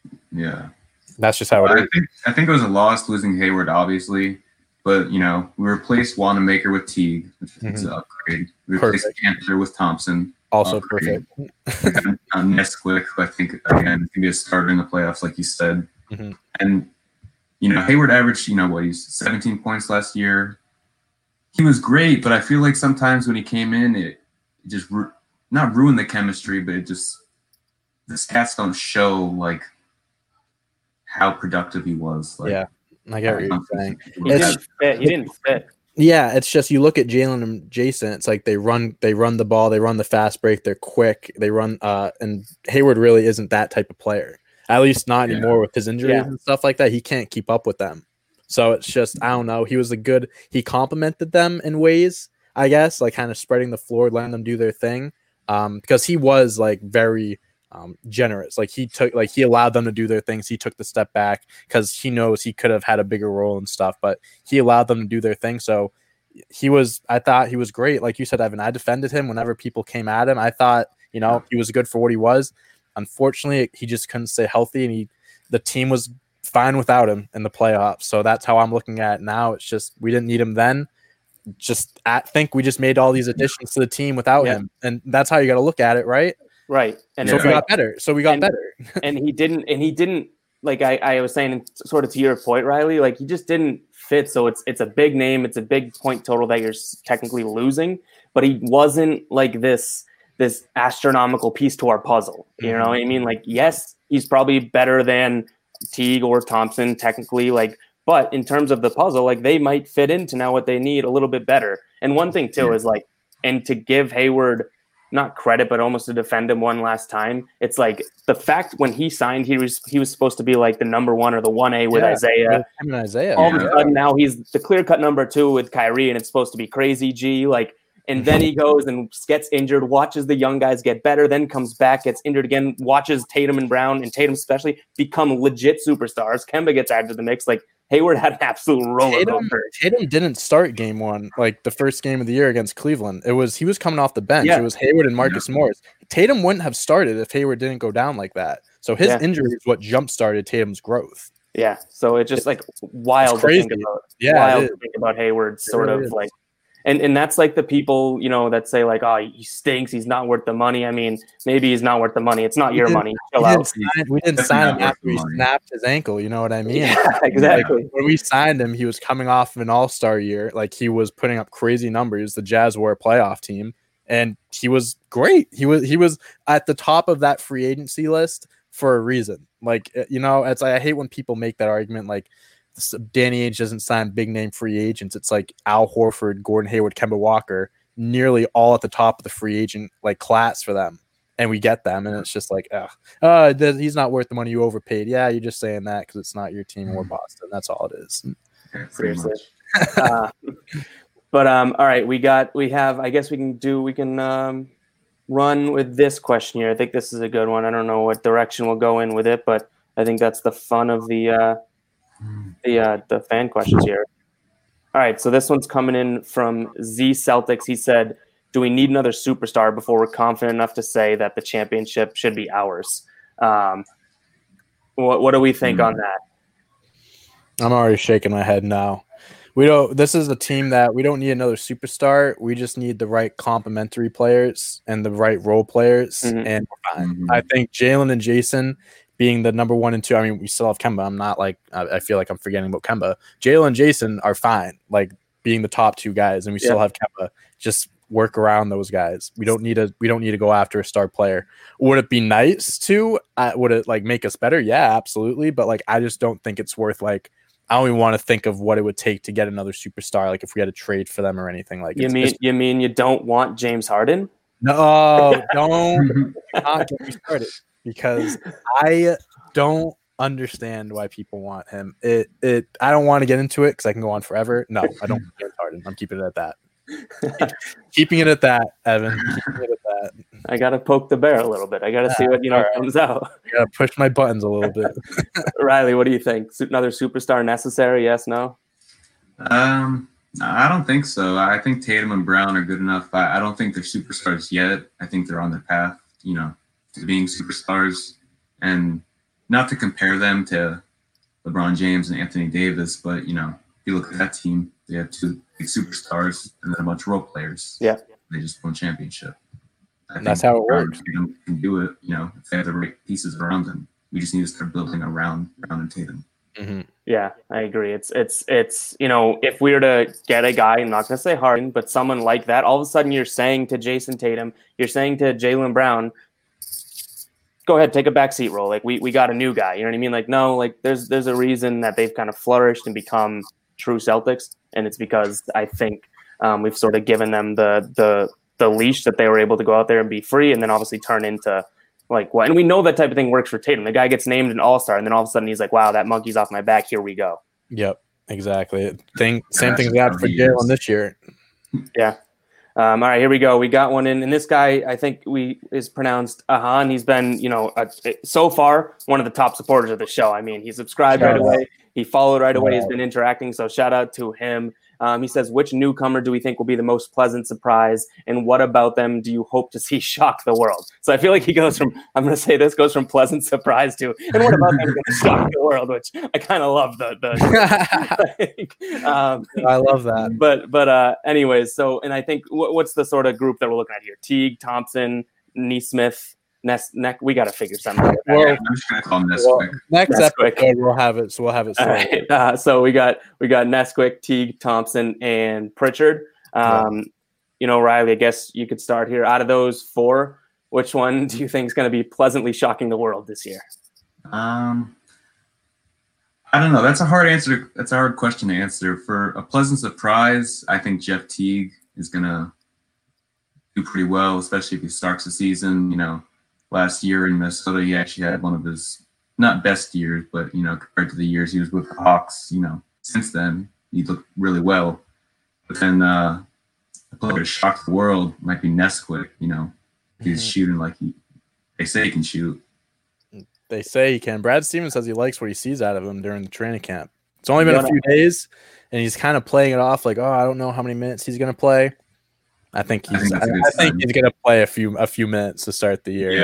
Yeah. That's just how it I is. think, I think it was a loss losing Hayward, obviously. But, you know, we replaced Wanamaker with Teague, which is mm-hmm. an upgrade. We replaced Cantor with Thompson. Also upgrade. perfect. uh, Nesquik, I think, again, can be a starter in the playoffs, like you said. Mm-hmm. And, you know, Hayward averaged, you know, what, he's seventeen points last year. He was great, but I feel like sometimes when he came in, it, it just ru- not ruined the chemistry, but it just – the stats don't show, like, how productive he was. Like, yeah. I get what you're saying. He didn't fit. He didn't fit. Yeah, it's just you look at Jalen and Jason. It's like they run, they run the ball, they run the fast break, they're quick, they run. Uh, and Hayward really isn't that type of player. At least not anymore yeah. with his injuries yeah. and stuff like that. He can't keep up with them. So it's just I don't know. He was a good. He complimented them in ways, I guess, like kind of spreading the floor, letting them do their thing. Um, because he was like very. Um, generous, like he took, like he allowed them to do their things. He took the step back because he knows he could have had a bigger role and stuff, but he allowed them to do their thing. So he was, I thought he was great. Like you said, Evan, I defended him whenever people came at him. I thought, you know, he was good for what he was. Unfortunately, he just couldn't stay healthy, and he, the team was fine without him in the playoffs. So that's how I'm looking at it now. It's just we didn't need him then. Just I think we just made all these additions to the team without yeah. him, and that's how you got to look at it, right? Right. And so we right. got better. So we got and, better. and he didn't, and he didn't, like I, I was saying sort of to your point, Riley, like he just didn't fit. So it's, it's a big name. It's a big point total that you're technically losing, but he wasn't like this, this astronomical piece to our puzzle. You know what I mean? Like, yes, he's probably better than Teague or Thompson technically, like, but in terms of the puzzle, like they might fit into now what they need a little bit better. And one thing too, is like, and to give Hayward, not credit, but almost to defend him one last time. It's like the fact when he signed, he was he was supposed to be like the number one or the one A with yeah, Isaiah. I mean, Isaiah. All yeah. of a sudden now he's the clear cut number two with Kyrie, and it's supposed to be crazy G. Like, and then he goes and gets injured, watches the young guys get better, then comes back, gets injured again, watches Tatum and Brown, and Tatum especially become legit superstars. Kemba gets added to the mix. Like, Hayward had an absolute roller coaster. Tatum didn't start game one, like the first game of the year against Cleveland. It was he was coming off the bench. Yeah. It was Hayward and Marcus yeah. Morris. Tatum wouldn't have started if Hayward didn't go down like that. So his yeah. injury is what jump started Tatum's growth. Yeah. So it's just like wild to think about. Yeah, wild to think about Hayward's sort really of is. like And and that's like the people, you know, that say like, oh, he stinks. He's not worth the money. I mean, maybe he's not worth the money. It's not We your didn't- money. We Chill didn't, out. sign, we didn't Definitely sign not him worth after the he money. snapped his ankle. You know what I mean? Yeah, Like, exactly. when we signed him, he was coming off of an all-star year. Like he was putting up crazy numbers. The Jazz were a playoff team, and he was great. He was he was at the top of that free agency list for a reason. Like, you know, it's like, I hate when people make that argument. Like, Danny Ainge doesn't sign big name free agents. It's like Al Horford, Gordon Hayward, Kemba Walker, nearly all at the top of the free agent like class for them. And we get them, and it's just like, ugh, uh, th- he's not worth the money you overpaid. Yeah, you're just saying that because it's not your team or Boston. That's all it is. Yeah, pretty Seriously. much. uh, but um, all right, we got we have. I guess we can do. We can um, run with this question here. I think this is a good one. I don't know what direction we'll go in with it, but I think that's the fun of the uh, the uh, the fan questions here. All right, so this one's coming in from Z Celtics. He said, "Do we need another superstar before we're confident enough to say that the championship should be ours?" Um, what what do we think on that? I'm already shaking my head now. We don't. This is a team that we don't need another superstar. We just need the right complementary players and the right role players, Mhm. and we're fine. Mhm. I think Jalen and Jason being the number one and two. I mean, we still have Kemba. I'm not like I, I feel like I'm forgetting about Kemba. Jalen and Jason are fine, like being the top two guys, and we still Yeah. have Kemba. Just work around those guys. We don't need a. We don't need to go after a star player. Would it be nice to? Uh, would it like make us better? Yeah, absolutely. But like, I just don't think it's worth like. I don't even want to think of what it would take to get another superstar, like if we had to trade for them or anything like. You it's, mean it's- you mean you don't want James Harden? no, don't not get me started because I don't understand why people want him. It it I don't want to get into it because I can go on forever. No, I don't want James Harden. I'm keeping it at that. Keeping it at that, Evan. Keeping it at that. I gotta poke the bear a little bit. I gotta see what you know All right. comes out. I gotta push my buttons a little bit. Riley, what do you think? Su- Another superstar necessary? Yes, no? Um, I don't think so. I think Tatum and Brown are good enough. I, I don't think they're superstars yet. I think they're on their path, you know, to being superstars. And not to compare them to LeBron James and Anthony Davis, but, you know, if you look at that team, they have two big superstars and then a bunch of role players. Yeah. They just won a championship. I And that's think how it Brown works. and Tatum can do it, you know, if they have the right pieces around them. We just need to start building around Brown and Tatum. Mhm. Yeah, I agree. It's it's it's you know, if we were to get a guy, I'm not gonna say Harden, but someone like that, all of a sudden you're saying to Jason Tatum, you're saying to Jaylen Brown, go ahead, take a backseat role. Like we we got a new guy. You know what I mean? Like, no, like there's there's a reason that they've kind of flourished and become true Celtics, and it's because I think um, we've sort of given them the the the leash that they were able to go out there and be free, and then obviously turn into like what. And we know that type of thing works for Tatum. The guy gets named an All Star, and then all of a sudden he's like, "Wow, that monkey's off my back. Here we go." Yep, exactly. Thing same that's thing just that how for he is. Jalen this year. Yeah. Um, all right, here we go. We got one in, and this guy I think we is pronounced Ahan. He's been, you know, a, so far one of the top supporters of the show. I mean, he subscribed Shout right out. away. He followed right away. He's Shout been interacting. So shout out to him. Um, he says, which newcomer do we think will be the most pleasant surprise? And what about them do you hope to see shock the world? So I feel like he goes from, I'm going to say this, goes from pleasant surprise to, and what about them going to shock the world? Which I kind of love the, the um, I love that. but, but uh, anyways, so, and I think wh- what's the sort of group that we're looking at here? Teague, Thompson, Neesmith, Ness, Neck. We got to figure something out. Well, Yeah, I'm just gonna call him this well, quick. next That's quick. episode we'll have it. So we'll have it. All sorted. right. Uh, so we got we got Nesquik, Teague, Thompson, and Pritchard. Um, You know, Riley, I guess you could start here. Out of those four, which one do you think is going to be pleasantly shocking the world this year? Um, I don't know. That's a hard answer. That's a hard question to answer. For a pleasant surprise, I think Jeff Teague is gonna do pretty well, especially if he starts the season. You know, last year in Minnesota, he actually had one of his not best years, but you know, compared to the years he was with the Hawks, you know, since then he looked really well. But then uh, a player to shock the world might be Nesquik. You know, he's Mhm. shooting like he they say he can shoot. They say he can. Brad Stevens says he likes what he sees out of him during the training camp. It's only been Yeah. a few days, and he's kind of playing it off like, oh, I don't know how many minutes he's going to play. I think I he's. think I that's a think, good I think sign. he's going to play a few a few minutes to start the year. Yeah. Yeah,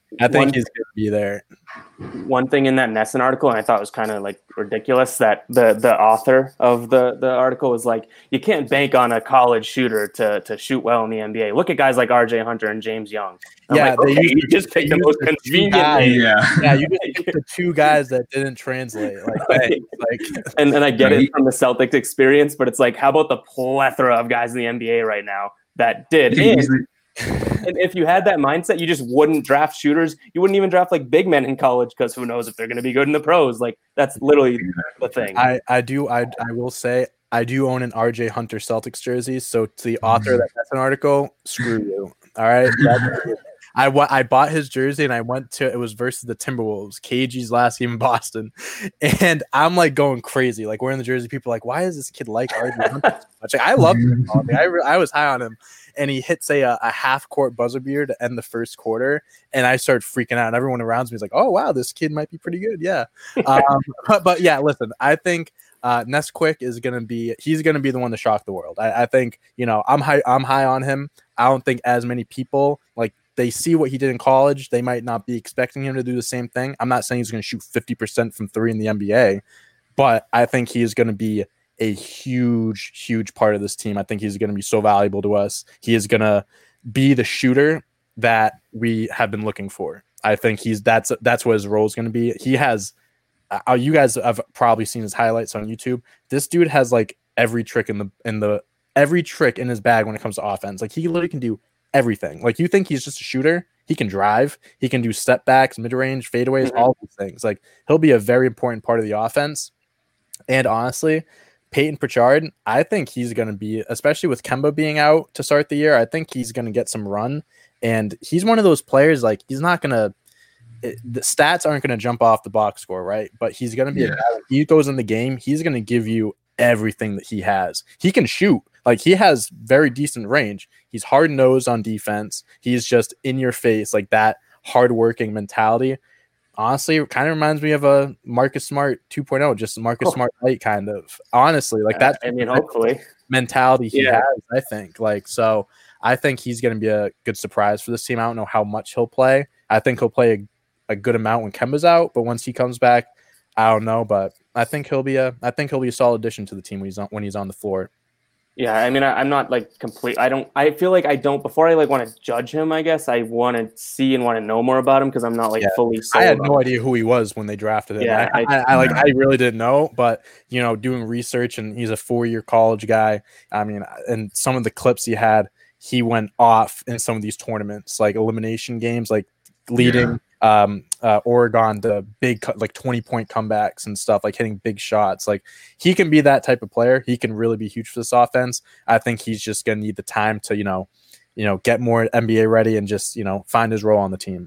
I think one, he's going to be there. One thing in that Nesson article, and I thought it was kind of like ridiculous, that the the author of the the article was like, you can't bank on a college shooter to to shoot well in the N B A. Look at guys like R J Hunter and James Young. I'm yeah, like, they okay, used you to- just picked they the most used to convenient guys. name. Yeah. Yeah, you just picked the two guys that didn't translate. Like, hey, like And and I get Right. it from the Celtics experience, but it's like, how about the plethora of guys in the N B A right now that did? You can And, easily- and if you had that mindset, you just wouldn't draft shooters. You wouldn't even draft like big men in college because who knows if they're going to be good in the pros. Like that's literally the thing. I, I do I I will say I do own an R J Hunter Celtics jersey. So to the author that that's an article, screw you. All right. That's- I wa- I bought his jersey and I went to it was versus the Timberwolves, K G's last game in Boston, and I'm like going crazy. Like wearing the jersey, people are like, why is this kid like R J Hunter so much? Like, I love him. Like, I re- I was high on him, and he hits a a half court buzzer beater to end the first quarter, and I started freaking out. And everyone around me is like, oh wow, this kid might be pretty good. Yeah, um, but, but yeah, listen, I think. Uh, Nesquik is gonna be he's gonna be the one to shock the world. I, I think you know I'm high I'm high on him. I don't think as many people like they see what he did in college. They might not be expecting him to do the same thing. I'm not saying he's gonna shoot fifty percent from three in the N B A, but I think he is gonna be a huge, huge part of this team. I think he's gonna be so valuable to us. He is gonna be the shooter that we have been looking for. I think he's that's that's what his role is gonna be. He has. Uh, you guys have probably seen his highlights on YouTube. This dude has like every trick in the in the every trick in his bag when it comes to offense. Like he literally can do everything. Like you think he's just a shooter, he can drive, he can do step backs, mid range, fadeaways, Mm-hmm. all these things. Like he'll be a very important part of the offense. And honestly, Peyton Pritchard, I think he's going to be, especially with Kemba being out to start the year. I think he's going to get some run, and he's one of those players. Like he's not going to. It, the stats aren't going to jump off the box score, right? But he's going to be Yeah. a guy when he goes in the game, he's going to give you everything that he has. He can shoot. Like he has very decent range. He's hard nosed on defense. He's just in your face, like that hardworking mentality. Honestly, it kind of reminds me of a Marcus Smart two point oh, just Marcus Oh. Smart light kind of. Honestly, like that I mean, hopefully. mentality he Yeah. has, I think. Like so I think he's going to be a good surprise for this team. I don't know how much he'll play. I think he'll play a a good amount when Kemba's out, but once he comes back, I don't know. But I think he'll be a I think he'll be a solid addition to the team when he's on when he's on the floor. Yeah, I mean, I, I'm not like complete. I don't. I feel like I don't. Before I like want to judge him, I guess I want to see and want to know more about him because I'm not like Yeah. fully. Sold I had on no him. idea who he was when they drafted him. Yeah, I, I- I, I like I really didn't know, but you know, doing research and he's a four-year college guy. I mean, and some of the clips he had, he went off in some of these tournaments, like elimination games, like leading um uh Oregon to big co- like twenty point comebacks and stuff, like hitting big shots. Like he can be that type of player. He can really be huge for this offense. I think he's just gonna need the time to, you know, you know, get more N B A ready and just, you know, find his role on the team.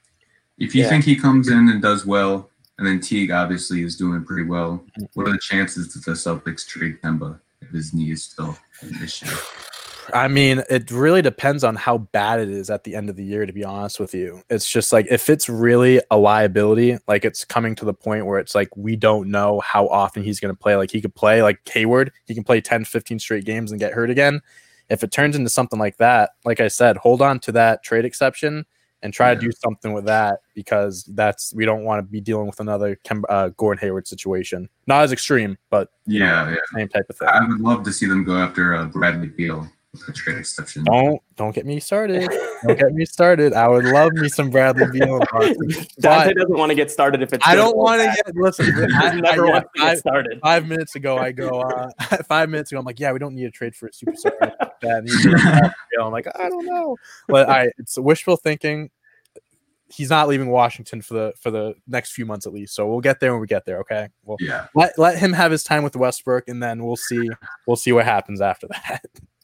If you Yeah. think he comes in and does well, and then Teague obviously is doing pretty well, what are the chances that the Celtics trade Kemba if his knee is still an issue? I mean, it really depends on how bad it is at the end of the year, to be honest with you. It's just like if it's really a liability, like it's coming to the point where it's like we don't know how often he's going to play. Like he could play like Hayward, he can play ten, fifteen straight games and get hurt again. If it turns into something like that, like I said, hold on to that trade exception and try Yeah. to do something with that, because that's we don't want to be dealing with another Kem- uh, Gordon Hayward situation. Not as extreme, but Yeah, yeah. same type of thing. I would love to see them go after uh, Bradley Beal with a trade exception. Don't don't get me started. Don't get me started. I would love me some Bradley Beal. Dante But doesn't want to get started if it's. I good don't or want to bad. get listen. He I, never I, yeah, wants to get five, started. five minutes ago, I go. Uh, five minutes ago, I'm like, yeah, we don't need to trade for a superstar like that. And he's like, Bradley Beal. I'm like, I don't know. But all right, it's wishful thinking. He's not leaving Washington for the for the next few months at least. So we'll get there when we get there. Okay. Well, Yeah. let let him have his time with Westbrook, and then we'll see we'll see what happens after that.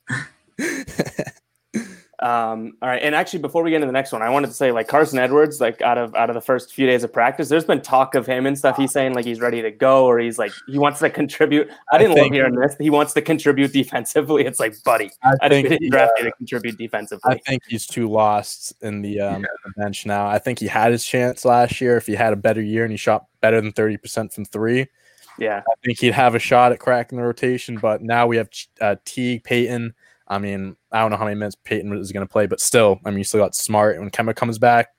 Um, all right, and actually, before we get into the next one, I wanted to say, like Carson Edwards, like out of out of the first few days of practice, there's been talk of him and stuff. He's saying like he's ready to go, or he's like he wants to contribute. I didn't I love think- hearing this. He wants to contribute defensively. It's like, buddy, I I think didn't he, draft uh, you to contribute I defensively. think he's too lost in the, um, the bench now. I think he had his chance last year. If he had a better year and he shot better than thirty percent from three, Yeah, I think he'd have a shot at cracking the rotation. But now we have uh, Teague, Peyton. I mean, I don't know how many minutes Peyton is going to play, but still, I mean, you still got Smart. When Kemba comes back,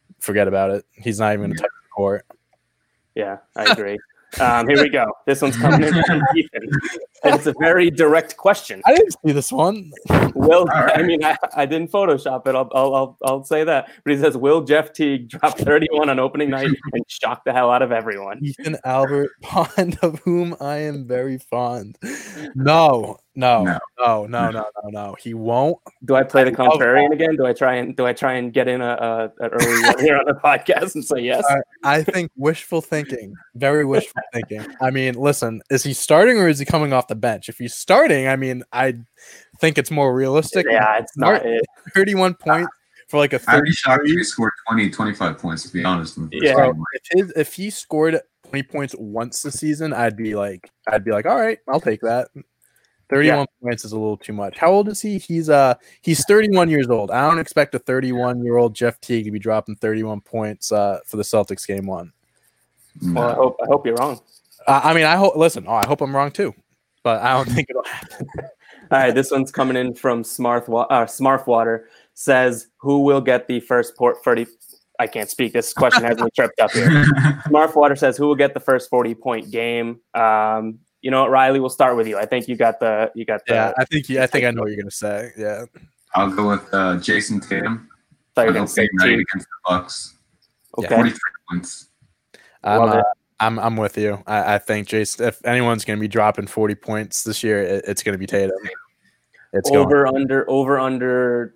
forget about it. He's not even going to touch the court. Yeah, I agree. Um, here we go. This one's coming in from Ethan. And it's a very direct question. I didn't see this one. Will right. I mean I, I didn't Photoshop it. I'll, I'll I'll I'll say that. But he says, will Jeff Teague drop thirty-one on opening night and shock the hell out of everyone? Ethan Albert Pond, of whom I am very fond. No, no, no, no, no, no, no, no. He won't. Do I play the contrarian again? Do I try and do I try and get in a, a an early one here on the podcast and say yes? Uh, I think wishful thinking. Very wishful thinking. I mean, listen, is he starting or is he coming off the bench? If he's starting, I mean, I think it's more realistic. Yeah, it's not it. thirty-one points for like a I'd be shocked if thirty-three. he scored twenty, twenty-five points, to be honest. in the first Yeah. game. If his, if he scored twenty points once this season, I'd be like, I'd be like, all right, I'll take that. thirty-one points is a little too much. How old is he? He's uh he's thirty-one years old. I don't expect a thirty-one-year-old Jeff Teague to be dropping thirty-one points uh, for the Celtics game one. No. Well, I hope I hope you're wrong. Uh, I mean, I hope. Listen, oh, I hope I'm wrong too, but I don't think it'll happen. All right, this one's coming in from Smart uh, Smartwater. Says, who will get the first port thirty? I can't speak. This question has me tripped up here. Smartwater says, who will get the first forty point game? Um, you know what, Riley? We'll start with you. I think you got the you got the. Yeah, I think you, I think I know what you're gonna say. Yeah, I'll go with uh, Jason Tatum. thought you were I'll gonna go say Tatum night team. against the Bucks. Okay. forty-three points. I'm Love uh, it. I'm I'm with you. I, I think Jason. If anyone's gonna be dropping forty points this year, it, it's gonna be Tatum. It's going. over under over under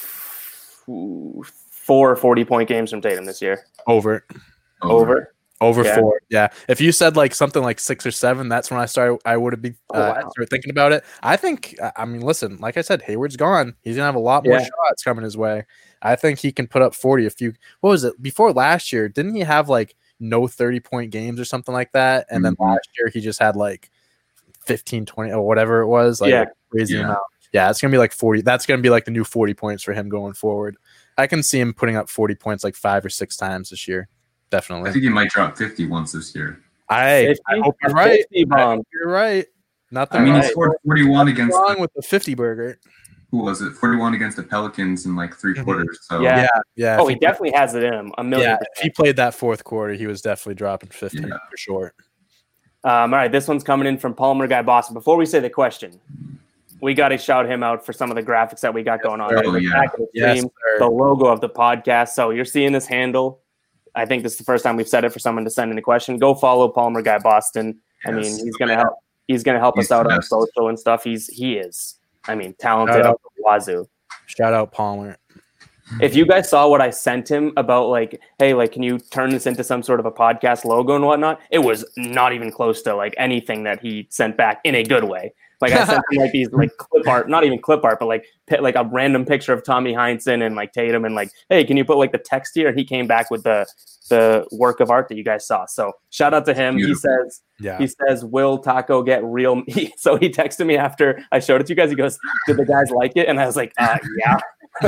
four forty point games from Tatum this year. over. Over. Over Yeah. four, yeah. If you said like something like six or seven, that's when I started. I would have been Oh, uh, wow. started thinking about it. I think. I- I mean, listen. Like I said, Hayward's gone. He's gonna have a lot more Yeah. shots coming his way. I think he can put up forty. If you, what was it before last year? Didn't he have like no thirty point games or something like that? And then Mhm. last year he just had like fifteen, twenty or whatever it was. Like Yeah. crazy Yeah. amount. Yeah, it's gonna be like forty. That's gonna be like the new forty points for him going forward. I can see him putting up forty points like five or six times this year. I Definitely. think he might drop fifty once this year. I, fifty? I hope you're A right. fifty I bomb. hope you're right. Nothing I mean, wrong, he scored forty-one against wrong the, with the fifty burger. who was it? forty-one against the Pelicans in like three Mhm. quarters. So Yeah. Yeah, yeah. Oh, if he he- definitely has it in him. A million Yeah, percent. if he played that fourth quarter, he was definitely dropping fifty Yeah. for sure. Um, all right, this one's coming in from Palmer Guy Boston. Before we say the question, we got to shout him out for some of the graphics that we got going on. sir. Oh, The yeah. back of the Yes, stream, sir. the logo of the podcast. So you're seeing this handle. I think this is the first time we've said it for someone to send in a question. Go follow Palmer Guy Boston. I mean, Yes. he's gonna help. He's gonna help He's us out the on best. social and stuff. He's he is. I mean, talented Shout up out. the wazoo. Shout out Palmer. If you guys saw what I sent him about, like, hey, like, can you turn this into some sort of a podcast logo and whatnot? It was not even close to like anything that he sent back in a good way. Like I sent him like these like clip art, not even clip art, but like pi- like a random picture of Tommy Heinsohn and like Tatum and like, hey, can you put like the text here? And he came back with the the work of art that you guys saw. So shout out to him. Beautiful. He says Yeah. he says, will Taco get real? He, so he texted me after I showed it to you guys. He goes, did the guys like it? And I was like, uh, yeah.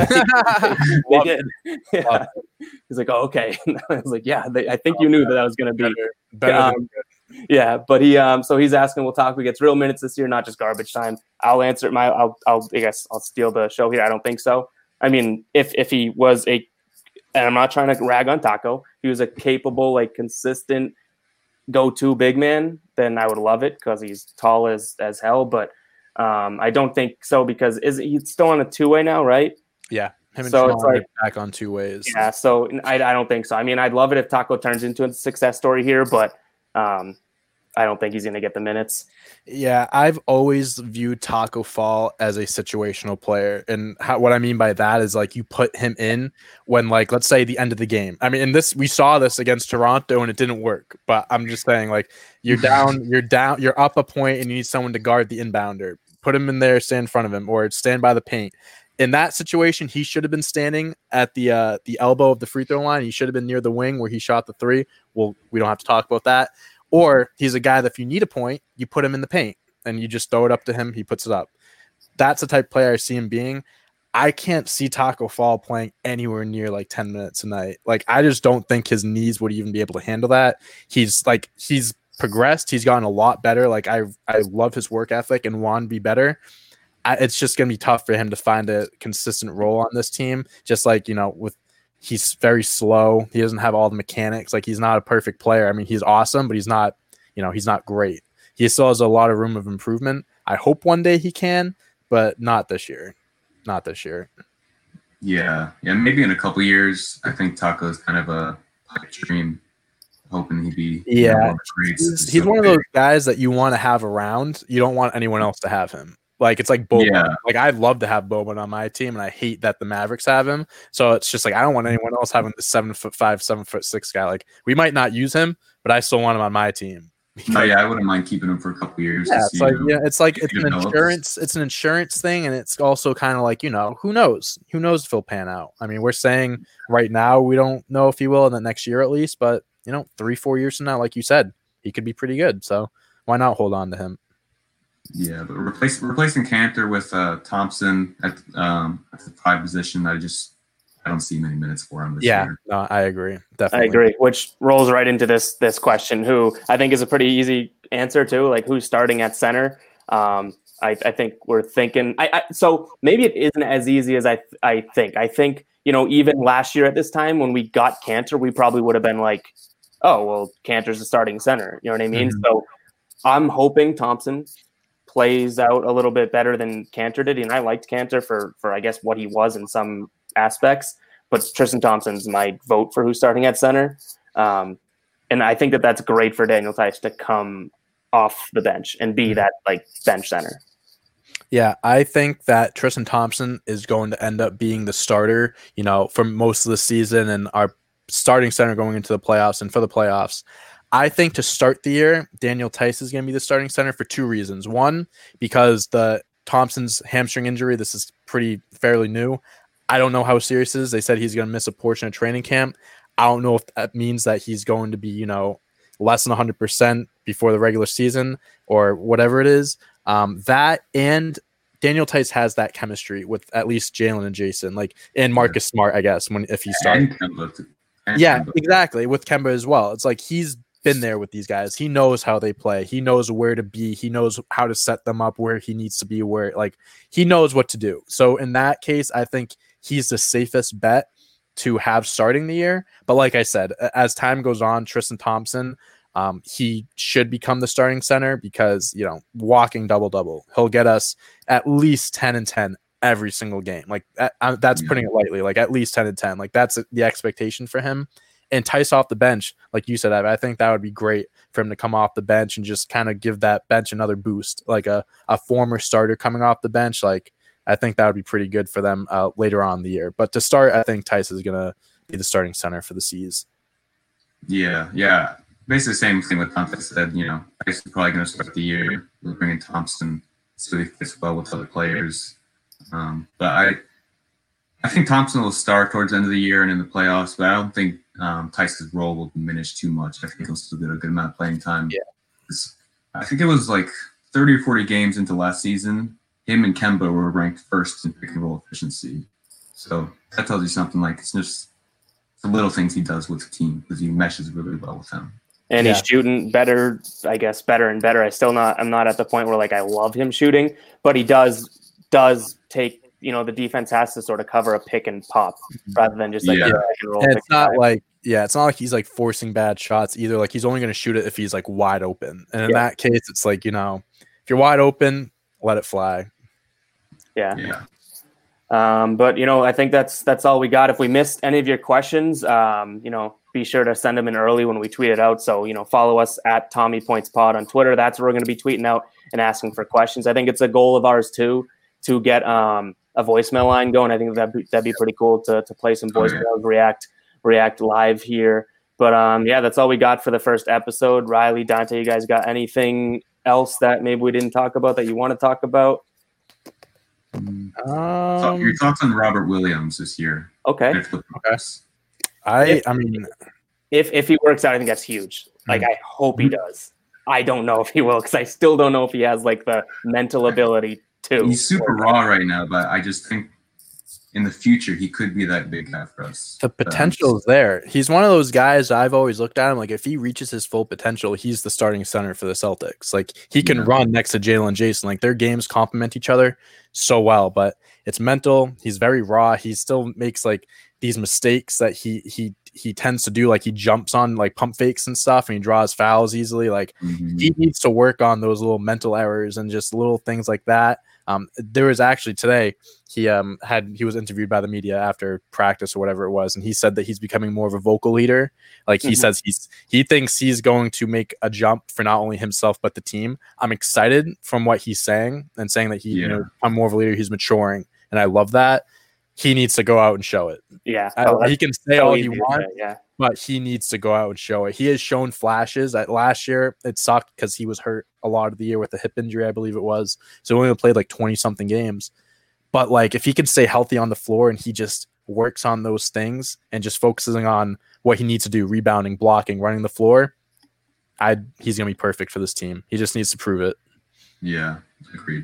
They Love did. Yeah. Love He's like, oh, okay. I was like, yeah, they, I think you knew that I was going to be. Better, better Um, than Yeah, but he um so he's asking, will Taco gets real minutes this year, not just garbage time? I'll answer my I'll I'll I guess I'll steal the show here. I don't think so. I mean, if if he was a, and I'm not trying to rag on Taco, he was a capable, like consistent go-to big man, then I would love it because he's tall as as hell. But um I don't think so because is he's still on a two-way now, right? yeah. Him and So Sean it's are like- back on two ways. Yeah, so I, I don't think so. I mean, I'd love it if Taco turns into a success story here, but um, I don't think he's going to get the minutes. Yeah, I've always viewed Taco Fall as a situational player, and how, what I mean by that is like you put him in when, like, let's say the end of the game. I mean, and this we saw this against Toronto, and it didn't work. But I'm just saying, like, you're down, you're down, you're up a point, and you need someone to guard the inbounder. Put him in there, stand in front of him, or stand by the paint. In that situation, he should have been standing at the uh, the elbow of the free throw line. He should have been near the wing where he shot the three. Well, we don't have to talk about that. Or he's a guy that if you need a point, you put him in the paint and you just throw it up to him. He puts it up. That's the type of player I see him being. I can't see Taco Fall playing anywhere near like ten minutes a night. Like, I just don't think his knees would even be able to handle that. He's like, he's progressed. He's gotten a lot better. Like, I, I love his work ethic and want to be better. I, it's just going to be tough for him to find a consistent role on this team. Just like, you know, with he's very slow. He doesn't have all the mechanics. Like, he's not a perfect player. I mean, he's awesome, but he's not, you know, he's not great. He still has a lot of room of improvement. I hope one day he can, but not this year. Not this year. Yeah. Yeah. Maybe in a couple years. I think Taco's kind of a pipe dream. Hoping he'd be. Yeah. You know, he's he's so one big. of those guys that you want to have around. You don't want anyone else to have him. Like, it's like Boban. Yeah. Like, I'd love to have Boban on my team, and I hate that the Mavericks have him. So it's just like, I don't want anyone else having the seven foot five, seven foot six guy. Like, we might not use him, but I still want him on my team. Oh yeah, I wouldn't mind keeping him for a couple years. Yeah, to it's see, like you know, yeah, it's like it's an develops. insurance, it's an insurance thing, and it's also kind of like, you know, who knows? Who knows if he'll pan out? I mean, we're saying right now we don't know if he will in the next year at least, but you know, three, four years from now, like you said, he could be pretty good. So why not hold on to him? Yeah, but replace, replacing Cantor with uh, Thompson at, um, at the five position, I just I don't see many minutes for him this yeah, year. No, I agree. Definitely. I agree, which rolls right into this this question, who I think is a pretty easy answer too, like who's starting at center. Um, I, I think we're thinking I, I so maybe it isn't as easy as I I think. I think, you know, even last year at this time when we got Cantor, we probably would have been like, oh, well, Cantor's the starting center. You know what I mean? Mm-hmm. So I'm hoping Thompson plays out a little bit better than Cantor did. And I liked Cantor for, for I guess, what he was in some aspects. But Tristan Thompson's my vote for who's starting at center. Um, and I think that that's great for Daniel Theis to come off the bench and be that, like, bench center. Yeah, I think that Tristan Thompson is going to end up being the starter, you know, for most of the season and our starting center going into the playoffs and for the playoffs. I think to start the year, Daniel Theis is going to be the starting center for two reasons. One, because the Thompson's hamstring injury, this is pretty fairly new. I don't know how serious it is. They said he's going to miss a portion of training camp. I don't know if that means that he's going to be, you know, less than one hundred percent before the regular season or whatever it is. Um, that and Daniel Theis has that chemistry with at least Jalen and Jason, like, and Marcus Smart, I guess, when if he starts. Yeah, Kemba. Exactly. With Kemba as well. It's like he's been there with these guys. He knows how they play. He knows where to be. He knows how to set them up where he needs to be, where, like, he knows what to do. So in that case, I think he's the safest bet to have starting the year. But like I said, as time goes on, Tristan Thompson, um, he should become the starting center because, you know, walking double-double. He'll get us at least ten and ten every single game. Like, uh, that's putting it lightly, like at least ten and ten. Like, that's the expectation for him. And Theis off the bench, like you said, I, I think that would be great for him to come off the bench and just kind of give that bench another boost, like a, a former starter coming off the bench. Like, I think that would be pretty good for them uh, later on in the year. But to start, I think Theis is going to be the starting center for the C's. Yeah, yeah. Basically the same thing with Thompson said, you know, Theis is probably going to start the year. We'll bring in Thompson so he fits well with other players. Um, but I I think Thompson will start towards the end of the year and in the playoffs, but I don't think um, Theis's role will diminish too much. I think he'll still get a good amount of playing time. Yeah. I think it was like thirty or forty games into last season, him and Kemba were ranked first in pick and roll efficiency. So that tells you something. Like, it's just the little things he does with the team because he meshes really well with them. And yeah. he's shooting better, I guess, better and better. I still not, I'm not at the point where, like, I love him shooting, but he does, does take, you know, the defense has to sort of cover a pick and pop rather than just like, yeah. pick and roll. And it's not five. like, yeah, it's not like he's like forcing bad shots either. Like, he's only going to shoot it if he's like wide open. And in Yeah. that case, it's like, you know, if you're wide open, let it fly. Yeah. Yeah. Um, but, you know, I think that's that's all we got. If we missed any of your questions, um, you know, be sure to send them in early when we tweet it out. So, you know, follow us at Tommy Points Pod on Twitter. That's where we're going to be tweeting out and asking for questions. I think it's a goal of ours, too, to get um, a voicemail line going. I think that'd be, that'd be pretty cool to, to play some voicemails, oh, yeah. react, react live here. But, um, yeah, that's all we got for the first episode. Riley, Dante, you guys got anything else that maybe we didn't talk about that you want to talk about? Um, so your thoughts on Robert Williams this year? Okay. Okay. I I mean, if if he works out, I think that's huge. Like, I hope he does. I don't know if he will because I still don't know if he has like the mental ability to. He's super raw right now, but I just think in the future he could be that big guy for us. The potential is there. He's one of those guys I've always looked at him like if he reaches his full potential, he's the starting center for the Celtics. Like, he can yeah. run next to Jalen and Jason. Like, their games complement each other so well, but it's mental. He's very raw. He still makes like these mistakes that he he he tends to do, like he jumps on like pump fakes and stuff, and he draws fouls easily. Like Mhm. he needs to work on those little mental errors and just little things like that. Um, there was actually today he um had he was interviewed by the media after practice or whatever it was, and he said that he's becoming more of a vocal leader. Like he Mhm. says he's he thinks he's going to make a jump for not only himself but the team. I'm excited from what he's saying and saying that he Yeah. you know I'm more of a leader. He's maturing, and I love that. He needs to go out and show it. Yeah. I- Oh, that's he can say so all easy he to wants, say, Yeah. but he needs to go out and show it. He has shown flashes. At last year, it sucked because he was hurt a lot of the year with a hip injury, I believe it was. So he only played like twenty something games. But like, if he can stay healthy on the floor and he just works on those things and just focusing on what he needs to do, rebounding, blocking, running the floor, I he's gonna be perfect for this team. He just needs to prove it. Yeah, agreed.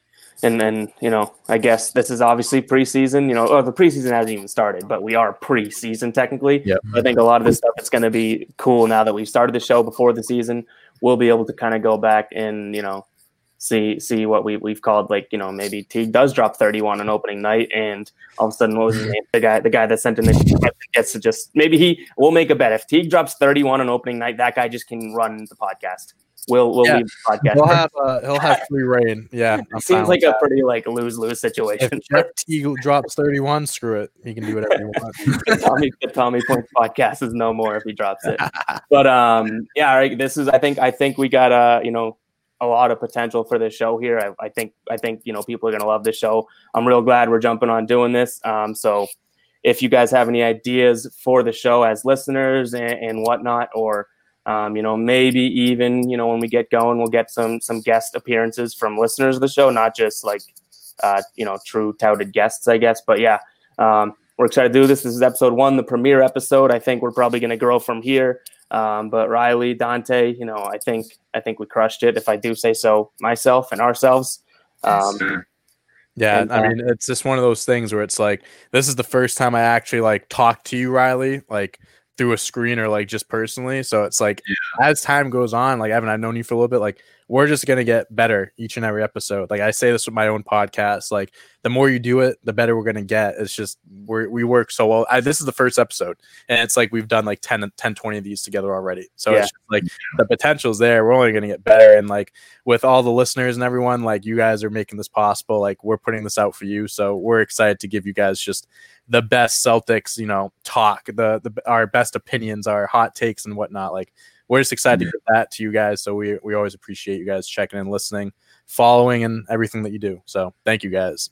And then, you know, I guess this is obviously preseason, you know, oh, the preseason hasn't even started, but we are preseason technically. Yep. I think a lot of this stuff, it's going to be cool now that we've started the show before the season. We'll be able to kind of go back and, you know, see see what we, we've called, like, you know, maybe Teague does drop thirty-one on opening night, and all of a sudden, what was his name? The guy, the guy that sent in the gets to just, maybe he, we'll make a bet. If Teague drops thirty-one on opening night, that guy just can run the podcast. We'll we'll Yeah. leave the podcast. He'll have uh, he'll have free reign. Yeah, I'm It fine seems with like a that. pretty like lose lose If situation. Jeff Teague drops thirty-one, screw it. He can do whatever he wants. the Tommy the Tommy Points podcast is no more if he drops it. But um, yeah, all right. This is I think I think we got uh you know a lot of potential for this show here. I, I think I think you know people are gonna love this show. I'm real glad we're jumping on doing this. Um, so if you guys have any ideas for the show as listeners and, and whatnot, or um, you know maybe even you know when we get going, we'll get some some guest appearances from listeners of the show, not just like uh, you know true touted guests, I guess. But yeah. Um, we're excited to do this. This is episode one, the premiere episode. I think we're probably going to grow from here. Um, but Riley, Dante, you know, I think I think we crushed it, if I do say so myself and ourselves. Um, Sure. Yeah, And, I uh, mean, it's just one of those things where it's like, this is the first time I actually like talked to you, Riley, like through a screen or like just personally. So it's like, as time goes on, like Evan, I've known you for a little bit, like we're just gonna get better each and every episode. Like I say this with my own podcast, like the more you do it, the better we're gonna get. It's just we we work so well. I, this is the first episode, and it's like we've done like ten, ten, twenty of these together already. So Yeah. it's just like the potential's there. We're only gonna get better, and like with all the listeners and everyone, like you guys are making this possible. Like we're putting this out for you, so we're excited to give you guys just the best Celtics, you know, talk, the the our best opinions, our hot takes and whatnot. Like we're just excited Yeah. to give that to you guys. So we we always appreciate you guys checking in, listening, following, and everything that you do. So thank you guys.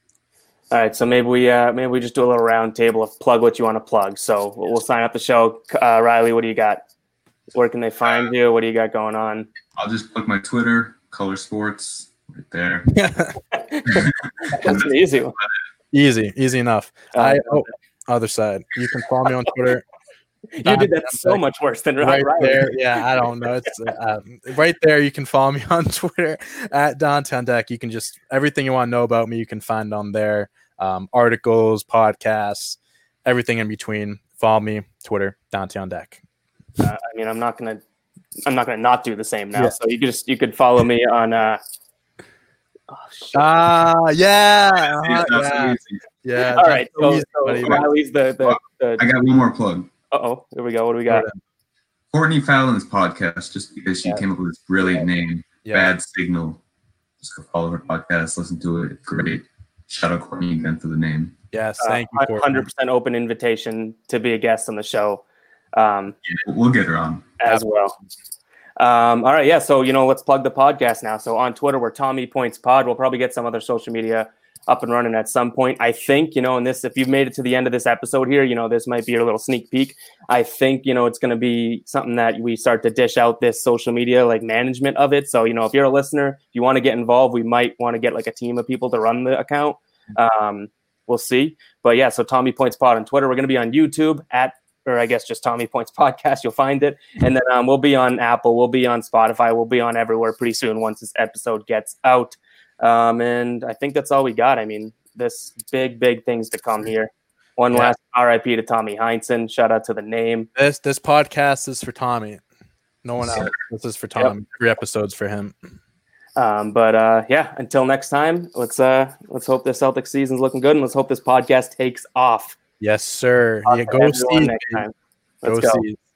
all right, so maybe we uh, maybe we just do a little round table of plug what you want to plug. So we'll, we'll sign up the show. Uh, Riley, what do you got? Where can they find you? What do you got going on? I'll just plug my Twitter, Color Sports, right there. That's an easy one. Easy, easy enough. Uh, I oh, other side. You can follow me on Twitter. you did that so much worse than Right Riley. there, yeah. I don't know. It's uh, right there. You can follow me on Twitter at Dante on Deck. You can just everything you want to know about me, you can find on there. Um, articles, podcasts, everything in between. Follow me, Twitter, Dante on Deck. Uh, I mean, I'm not gonna, I'm not gonna not do the same now. Yeah. So you could just, you could follow me on. Uh, oh, shit. Ah, yeah, uh, It's not so yeah, easy. yeah. All right, so so, easy, so buddy. Riley's the the. I the got one more plug. uh oh, here we go. What do we got? Courtney Fallon's podcast, just because she Yeah. came up with this brilliant name, Yeah. Bad Signal. Just go follow her podcast, listen to it. It's great. Shout out Courtney again for the name. Yes, thank you. Uh, Courtney. hundred percent open invitation to be a guest on the show, um, Yeah, we'll get her on. as well. Um, all right, yeah. So you know, let's plug the podcast now. So on Twitter, we're Tommy Points Pod. We'll probably get some other social media up and running at some point. I think you know, in this, if you've made it to the end of this episode here, you know, this might be a little sneak peek. I think you know it's going to be something that we start to dish out this social media like management of it. So you know, if you're a listener, if you want to get involved, we might want to get like a team of people to run the account. Um, we'll see. But yeah, so Tommy Points Pod on Twitter. We're going to be on YouTube at, or I guess just Tommy Points Podcast. You'll find it. And then um, we'll be on Apple. We'll be on Spotify. We'll be on everywhere pretty soon once this episode gets out. Um, and I think that's all we got. I mean, this big, big things to come here. One Yeah. last R I P to Tommy Heinsohn. Shout out to the name. This this podcast is for Tommy. No one Yes, else. This is for Tommy. Every episode's for him. Um, but uh, yeah, until next time, let's uh, let's hope the Celtics season's looking good, and let's hope this podcast takes off. Yes, sir. Talk Yeah, to go everyone see. next time. Let's Go go. see.